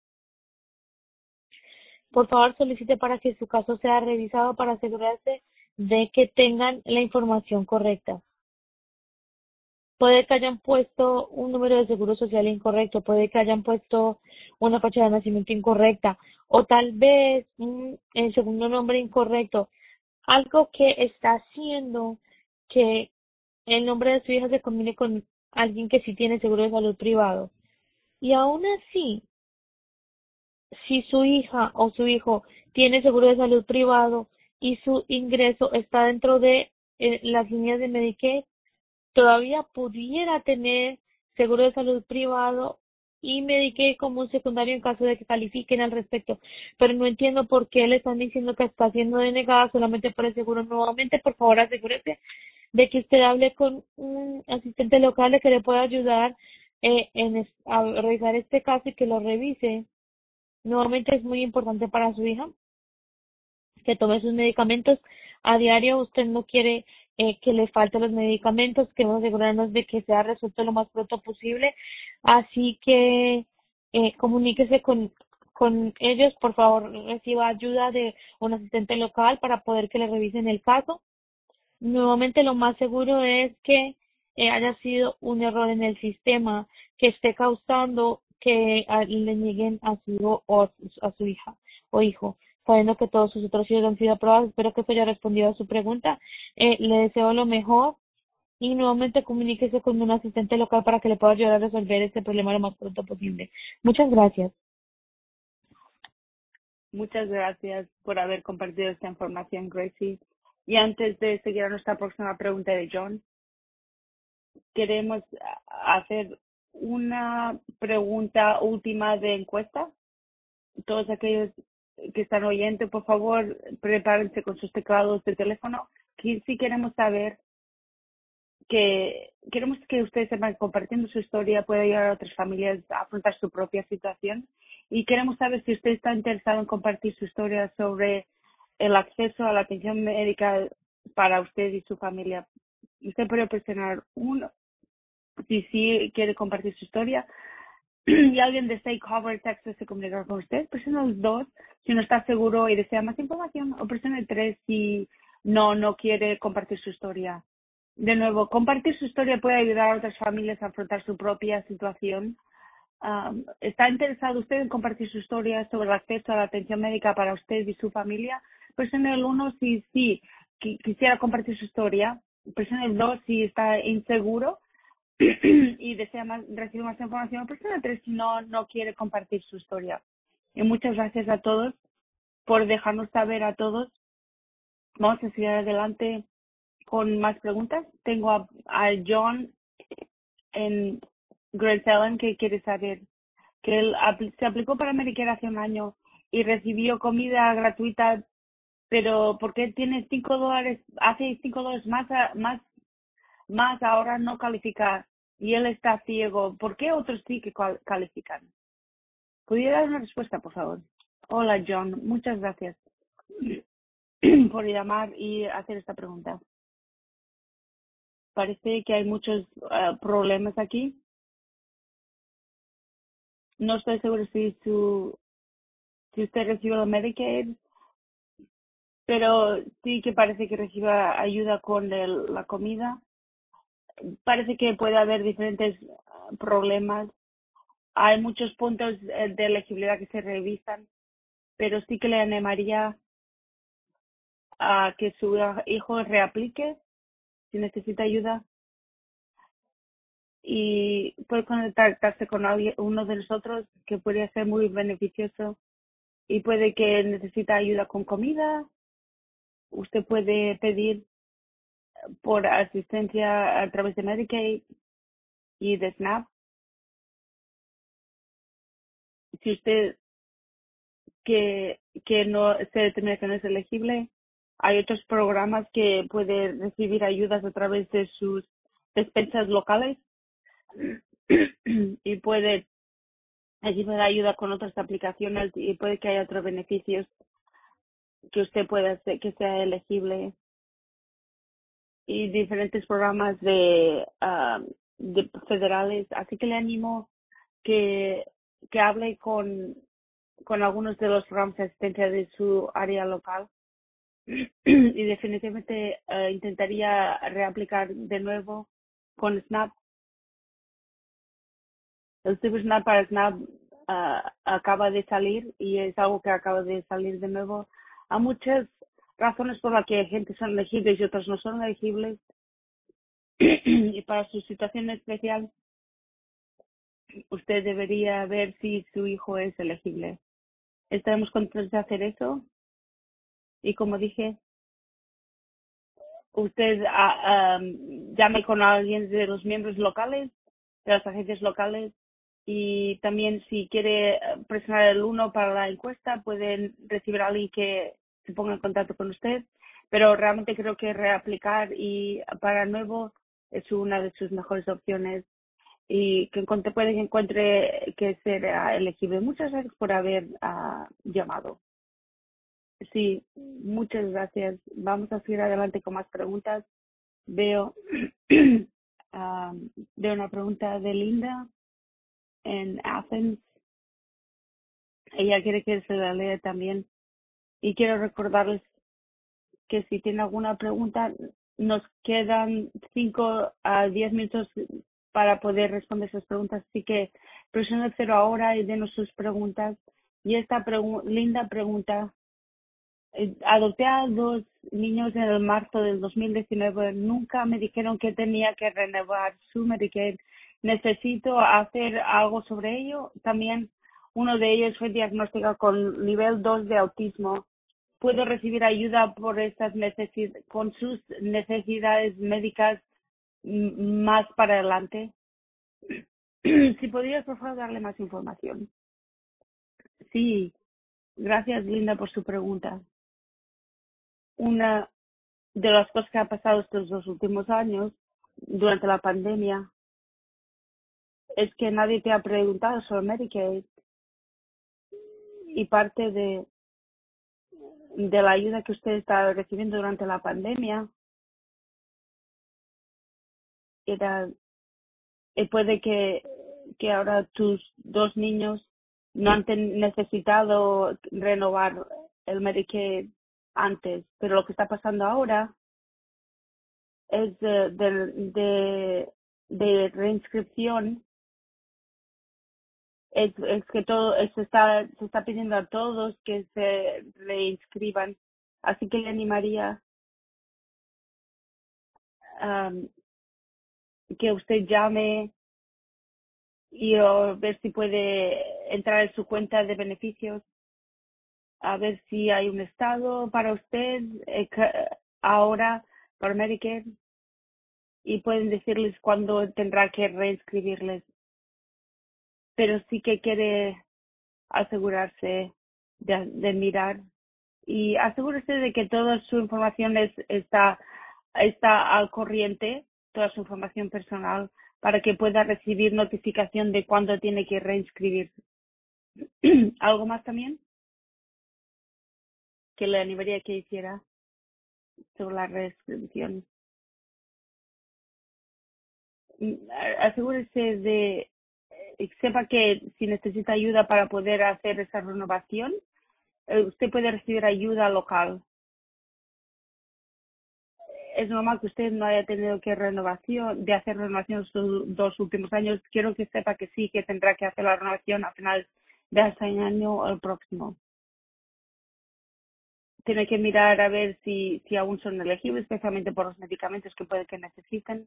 por favor solicite para que su caso sea revisado para asegurarse de que tengan la información correcta. Puede que hayan puesto un número de seguro social incorrecto, puede que hayan puesto una fecha de nacimiento incorrecta, o tal vez un, el segundo nombre incorrecto. Algo que está haciendo que el nombre de su hija se combine con alguien que sí tiene seguro de salud privado. Y aún así, si su hija o su hijo tiene seguro de salud privado y su ingreso está dentro de eh, las líneas de Medicaid, todavía pudiera tener seguro de salud privado y Medicaid como un secundario en caso de que califiquen al respecto. Pero no entiendo por qué le están diciendo que está siendo denegada solamente por el seguro. Nuevamente, por favor, asegúrese de que usted hable con un asistente local que le pueda ayudar eh, en es- a revisar este caso y que lo revise. Nuevamente es muy importante para su hija que tome sus medicamentos a diario. Usted no quiere eh, que le falten los medicamentos, queremos asegurarnos de que sea resuelto lo más pronto posible. Así que eh, comuníquese con, con ellos, por favor, reciba ayuda de un asistente local para poder que le revisen el caso. Nuevamente, lo más seguro es que eh, haya sido un error en el sistema que esté causando que a- le nieguen a su hijo o a su hija o hijo, sabiendo que todos sus otros hijos han sido aprobados. Espero que esto haya respondido a su pregunta. Eh, le deseo lo mejor y nuevamente comuníquese con un asistente local para que le pueda ayudar a resolver este problema lo más pronto posible. Muchas gracias. Muchas gracias por haber compartido esta información, Gracie. Y antes de seguir a nuestra próxima pregunta de John, queremos a- hacer una pregunta última de encuesta. Todos aquellos que están oyendo, por favor, prepárense con sus teclados de teléfono. Que si queremos saber que queremos que ustedes sepan compartiendo su historia puede ayudar a otras familias a afrontar su propia situación, y queremos saber si usted está interesado en compartir su historia sobre el acceso a la atención médica para usted y su familia. Usted puede presionar uno si sí quiere compartir su historia, y alguien de State Cover, Texas, se comunicará con usted. Presione el dos si no está seguro y desea más información, o presione el tres si no, no quiere compartir su historia. De nuevo, compartir su historia puede ayudar a otras familias a afrontar su propia situación. Um, ¿Está interesado usted en compartir su historia sobre el acceso a la atención médica para usted y su familia? Presione el uno si sí qui- quisiera compartir su historia. Presione el dos si está inseguro y desea más, recibir más información. Presione el tres si no, no quiere compartir su historia. Y muchas gracias a todos por dejarnos saber a todos. Vamos a seguir adelante con más preguntas. Tengo a, a John en Grand Island que quiere saber que él apl- se aplicó para Medicare hace un año y recibió comida gratuita, pero porque tiene cinco dólares, hace cinco dólares más, a- más, más ahora no califica y él está ciego. ¿Por qué otros sí que cual- califican? ¿Pudiera dar una respuesta, por favor? Hola, John. Muchas gracias por llamar y hacer esta pregunta. Parece que hay muchos eh, problemas aquí. No estoy seguro si su si usted recibe el Medicaid, pero sí que parece que reciba ayuda con el- la comida. Parece que puede haber diferentes ah, problemas. Hay muchos puntos eh, de elegibilidad que se revisan, pero sí que le animaría a que su hijo reaplique si necesita ayuda y puede contactarse con alguien, uno de nosotros que podría ser muy beneficioso y puede que necesita ayuda con comida. Usted puede pedir por asistencia a través de Medicaid y de SNAP. Si usted que, que no se determina que no es elegible, hay otros programas que puede recibir ayudas a través de sus despensas locales y puede recibir ayuda con otras aplicaciones y puede que haya otros beneficios que usted pueda hacer, que sea elegible y diferentes programas de, ah, de federales. Así que le animo que, que hable con, con algunos de los programas de asistencia de su área local y definitivamente eh, intentaría reaplicar de nuevo con SNAP. El Super SNAP para SNAP ah, acaba de salir y es algo que acaba de salir de nuevo. Hay muchas razones por las que gente son elegibles y otras no son elegibles y para su situación especial usted debería ver si su hijo es elegible. Estaremos contentos de hacer eso y como dije, usted ah, am, llame con alguien de los miembros locales, de las agencias locales y también si quiere eh, presionar el uno para la encuesta pueden recibir a alguien que se ponga en contacto con usted, pero realmente creo que reaplicar y para nuevo es una de sus mejores opciones y que encuentre, puede que encuentre que será elegible. Muchas gracias por haber ah, llamado. Sí, muchas gracias. Vamos a seguir adelante con más preguntas. Veo, um, veo una pregunta de Linda en Athens. Ella quiere que se la lea también. Y quiero recordarles que si tiene alguna pregunta, nos quedan cinco a diez minutos para poder responder esas preguntas. Así que presione el cero ahora y denos sus preguntas. Y esta pregu- linda pregunta. Eh, Adopté a dos niños en el marzo del dos mil diecinueve. Nunca me dijeron que tenía que renovar su Medicaid. Necesito hacer algo sobre ello. También uno de ellos fue diagnosticado con nivel dos de autismo. ¿Puedo recibir ayuda por estas necesidades, con sus necesidades médicas m- más para adelante? Si podrías, por favor, darle más información. Sí, gracias, Linda, por su pregunta. Una de las cosas que ha pasado estos dos últimos años durante la pandemia es que nadie te ha preguntado sobre Medicaid y parte de, de la ayuda que usted está recibiendo durante la pandemia era eh, puede que que ahora tus dos niños no han ten- necesitado renovar el Medicaid antes, pero lo que está pasando ahora es de, de, de, de reinscripción, es, es que todo se está, se está pidiendo a todos que se reinscriban, así que le animaría am, que usted llame y o, ver si puede entrar en su cuenta de beneficios, a ver si hay un estado para usted eh, que- ahora por Medicare y pueden decirles cuándo tendrá que reinscribirles, pero sí que quiere asegurarse de, de mirar y asegúrese de que toda su información es, está, está al corriente, toda su información personal, para que pueda recibir notificación de cuándo tiene que reinscribirse. ¿Algo más también que le animaría que hiciera sobre la reinscripción? Mm, a- Asegúrese de, eh, sepa que si necesita ayuda para poder hacer esa renovación, eh, usted puede recibir ayuda local. Es normal que usted no haya tenido que renovación, de hacer renovación sus dos últimos años. Quiero que sepa que sí, que tendrá que hacer la renovación a finales de este año o el próximo. Tiene que mirar a ver si, si aún son elegibles, especialmente por los medicamentos que puede que necesiten.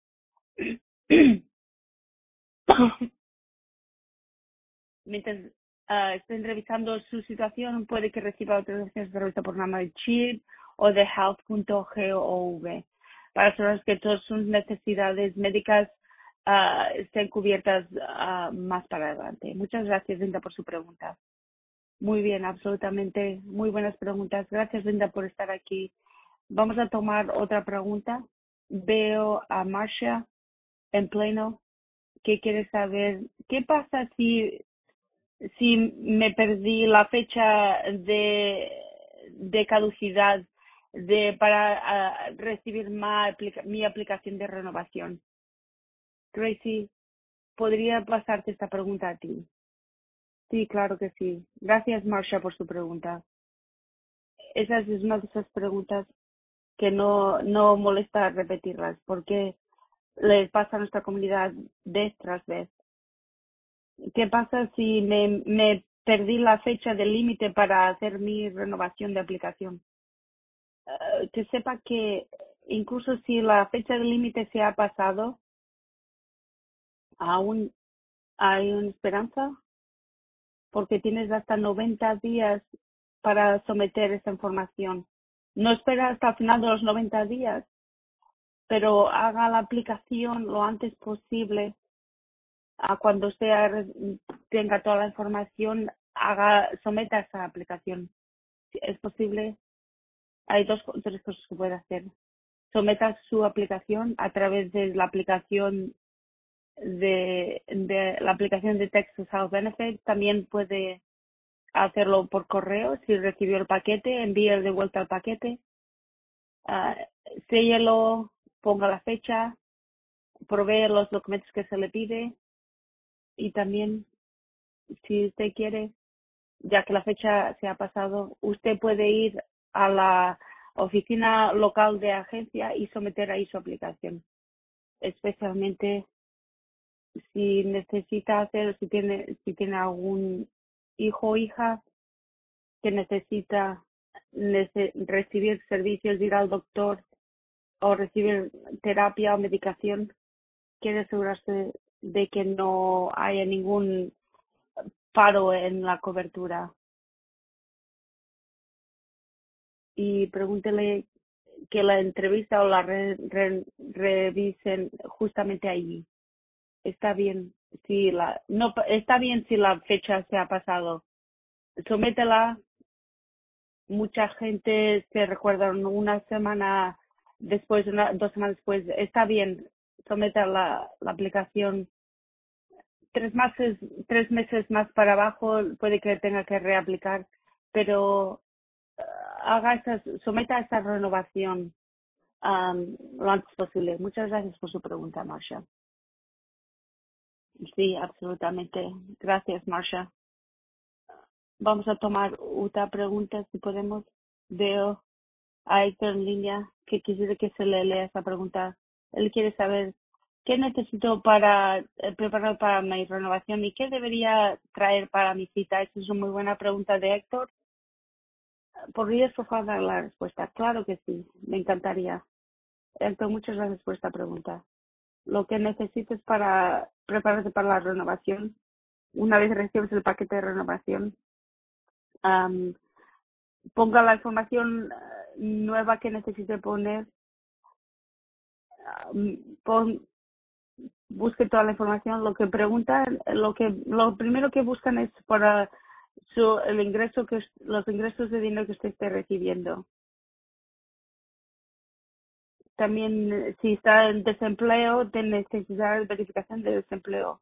Mientras ah, estén revisando su situación, puede que reciba autorizaciones de revista por programa de CHIP o de health punto gov para asegurar que todas sus necesidades médicas ah, estén cubiertas ah, más para adelante. Muchas gracias, Linda, por su pregunta. Muy bien, absolutamente. Muy buenas preguntas. Gracias, Linda, por estar aquí. Vamos a tomar otra pregunta. Veo a Marcia en pleno que quiere saber qué pasa si si me perdí la fecha de, de caducidad de para ah, recibir ma- aplica- mi aplicación de renovación. Tracy, ¿podría pasarte esta pregunta a ti? Sí, claro que sí. Gracias, Marsha, por su pregunta. Esa es una de esas preguntas que no, no molesta repetirlas, porque les pasa a nuestra comunidad vez tras vez. ¿Qué pasa si me, me perdí la fecha del límite para hacer mi renovación de aplicación? Eh, que sepa que incluso si la fecha del límite se ha pasado, aún hay una esperanza porque tienes hasta noventa días para someter esa información. No espera hasta el final de los noventa días, pero haga la aplicación lo antes posible. A cuando usted ha- tenga toda la información, haga, someta esa aplicación. Si es posible, hay dos co- tres cosas que puede hacer. Someta su aplicación a través de la aplicación de, de la aplicación de Texas Health Benefit. También puede hacerlo por correo. Si recibió el paquete, envíe de vuelta el paquete. Uh, séllelo, ponga la fecha, provee los documentos que se le pide y también, si usted quiere, ya que la fecha se ha pasado, usted puede ir a la oficina local de agencia y someter ahí su aplicación, especialmente si necesita hacer, si tiene, si tiene algún hijo o hija que necesita nece- recibir servicios, ir al doctor o recibir terapia o medicación, quiere asegurarse de que no haya ningún paro en la cobertura. Y pregúntele que la entrevista o la re- re- revisen justamente allí. Está bien si la no pa- está bien si la fecha se ha pasado. Sométela. Mucha gente se recuerda una semana después, una, dos semanas después. Está bien. Someta la, la aplicación. Tres meses, tres meses más para abajo puede que tenga que reaplicar, pero eh, haga esa, someta esa renovación um, lo antes posible. Muchas gracias por su pregunta, Marsha. Sí, absolutamente. Gracias, Marsha. Vamos a tomar otra pregunta, si podemos. Veo a Héctor en línea que quisiera que se le lea esa pregunta. Él quiere saber qué necesito para eh, preparar para mi renovación y qué debería traer para mi cita. Esa es una muy buena pregunta de Héctor. ¿Podrías, por favor, dar la respuesta? Claro que sí, me encantaría. Héctor, muchas gracias por esta pregunta. Lo que necesitas para prepararte para la renovación, una vez recibes el paquete de renovación, am, ponga la información eh, nueva que necesite poner, am, pon, busque toda la información. Lo que preguntan, lo que lo primero que buscan es para su el ingreso que es- los ingresos de dinero que usted esté recibiendo. También eh, si está en desempleo, de necesidad verificación de desempleo.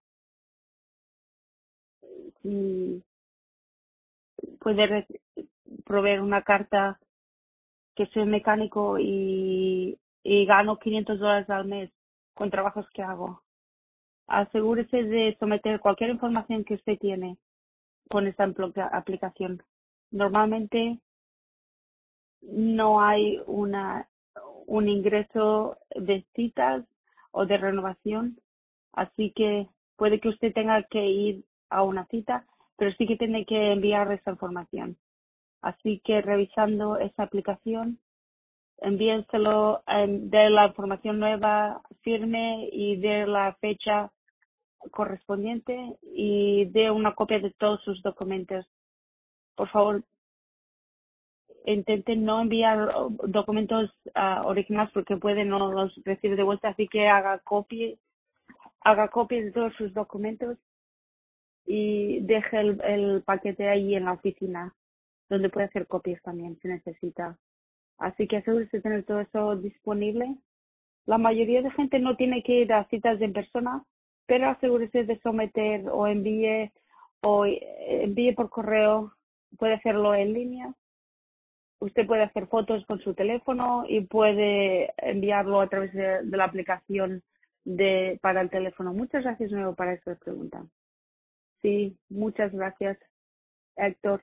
Si puede re- proveer una carta que soy mecánico y, y gano quinientos dólares al mes con trabajos que hago. Asegúrese de someter cualquier información que usted tiene con esta apl- aplicación. Normalmente no hay una un ingreso de citas o de renovación, así que puede que usted tenga que ir a una cita, pero sí que tiene que enviar esa información. Así que revisando esa aplicación, envíenselo em, de la información nueva, firme y de la fecha correspondiente y de una copia de todos sus documentos. Por favor, intenten no enviar oh, documentos ah, originales porque pueden no los recibir de vuelta, así que haga copia, haga copias de todos sus documentos y deje el, el paquete ahí en la oficina, donde puede hacer copias también si necesita. Así que asegúrese de tener todo eso disponible. La mayoría de gente no tiene que ir a citas en persona, pero asegúrese de someter o envíe o eh, envíe por correo. Puede hacerlo en línea. Usted puede hacer fotos con su teléfono y puede enviarlo a través de, de la aplicación de para el teléfono. Muchas gracias de nuevo para esta pregunta. Sí, muchas gracias, Héctor.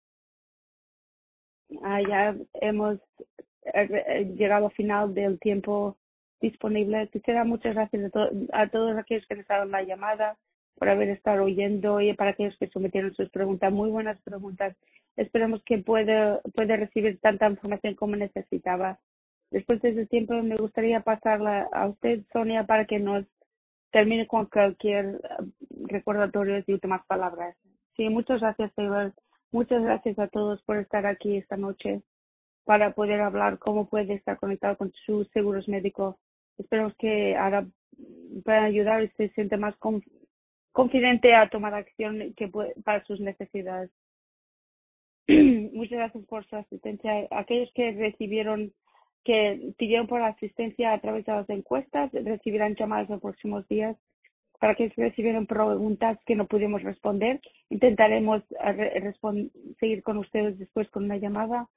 Ah, ya hemos eh, eh, llegado al final del tiempo disponible. Quisiera muchas gracias a, to- a todos aquellos que estaban en la llamada por haber estado oyendo y para aquellos que sometieron sus preguntas. Muy buenas preguntas. Esperamos que pueda, pueda recibir tanta información como necesitaba. Después de ese tiempo me gustaría pasarla a usted, Sonia, para que nos termine con cualquier eh, recordatorio y últimas palabras. Sí, muchas gracias, Taylor. Muchas gracias a todos por estar aquí esta noche para poder hablar cómo puede estar conectado con sus seguros médicos. Esperamos que ahora puedan ayudar y se siente más conf- confidente a tomar acción que puede- para sus necesidades. Muchas gracias por su asistencia. Aquellos que recibieron, que pidieron por asistencia a través de las encuestas, recibirán llamadas en los próximos días. Para aquellos que recibieron preguntas que no pudimos responder, intentaremos eh, re- respon- seguir con ustedes después con una llamada.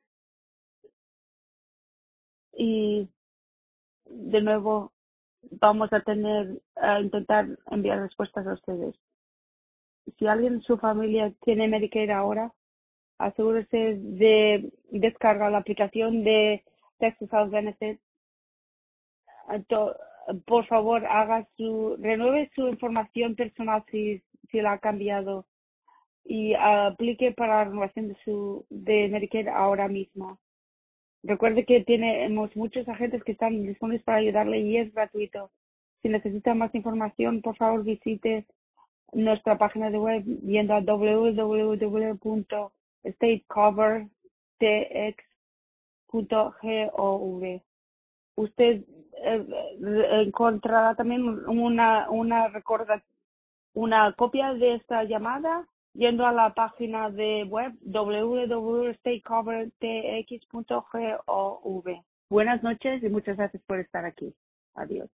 Y de nuevo, vamos a tener, a intentar enviar respuestas a ustedes. Si alguien en su familia tiene Medicare ahora, asegúrese de descargar la aplicación de Texas Health Benefits. Ento- Por favor, haga su, renueve su información personal si, si la ha cambiado y aplique para la renovación de su, de Medicare ahora mismo. Recuerde que tenemos muchos agentes que están disponibles para ayudarle y es gratuito. Si necesita más información, por favor visite nuestra página de web yendo a w w w punto state cover t x punto gov. Usted eh, eh, encontrará también una una recorda, una copia de esta llamada yendo a la página de web w w w punto state cover t x punto gov. Buenas noches y muchas gracias por estar aquí. Adiós.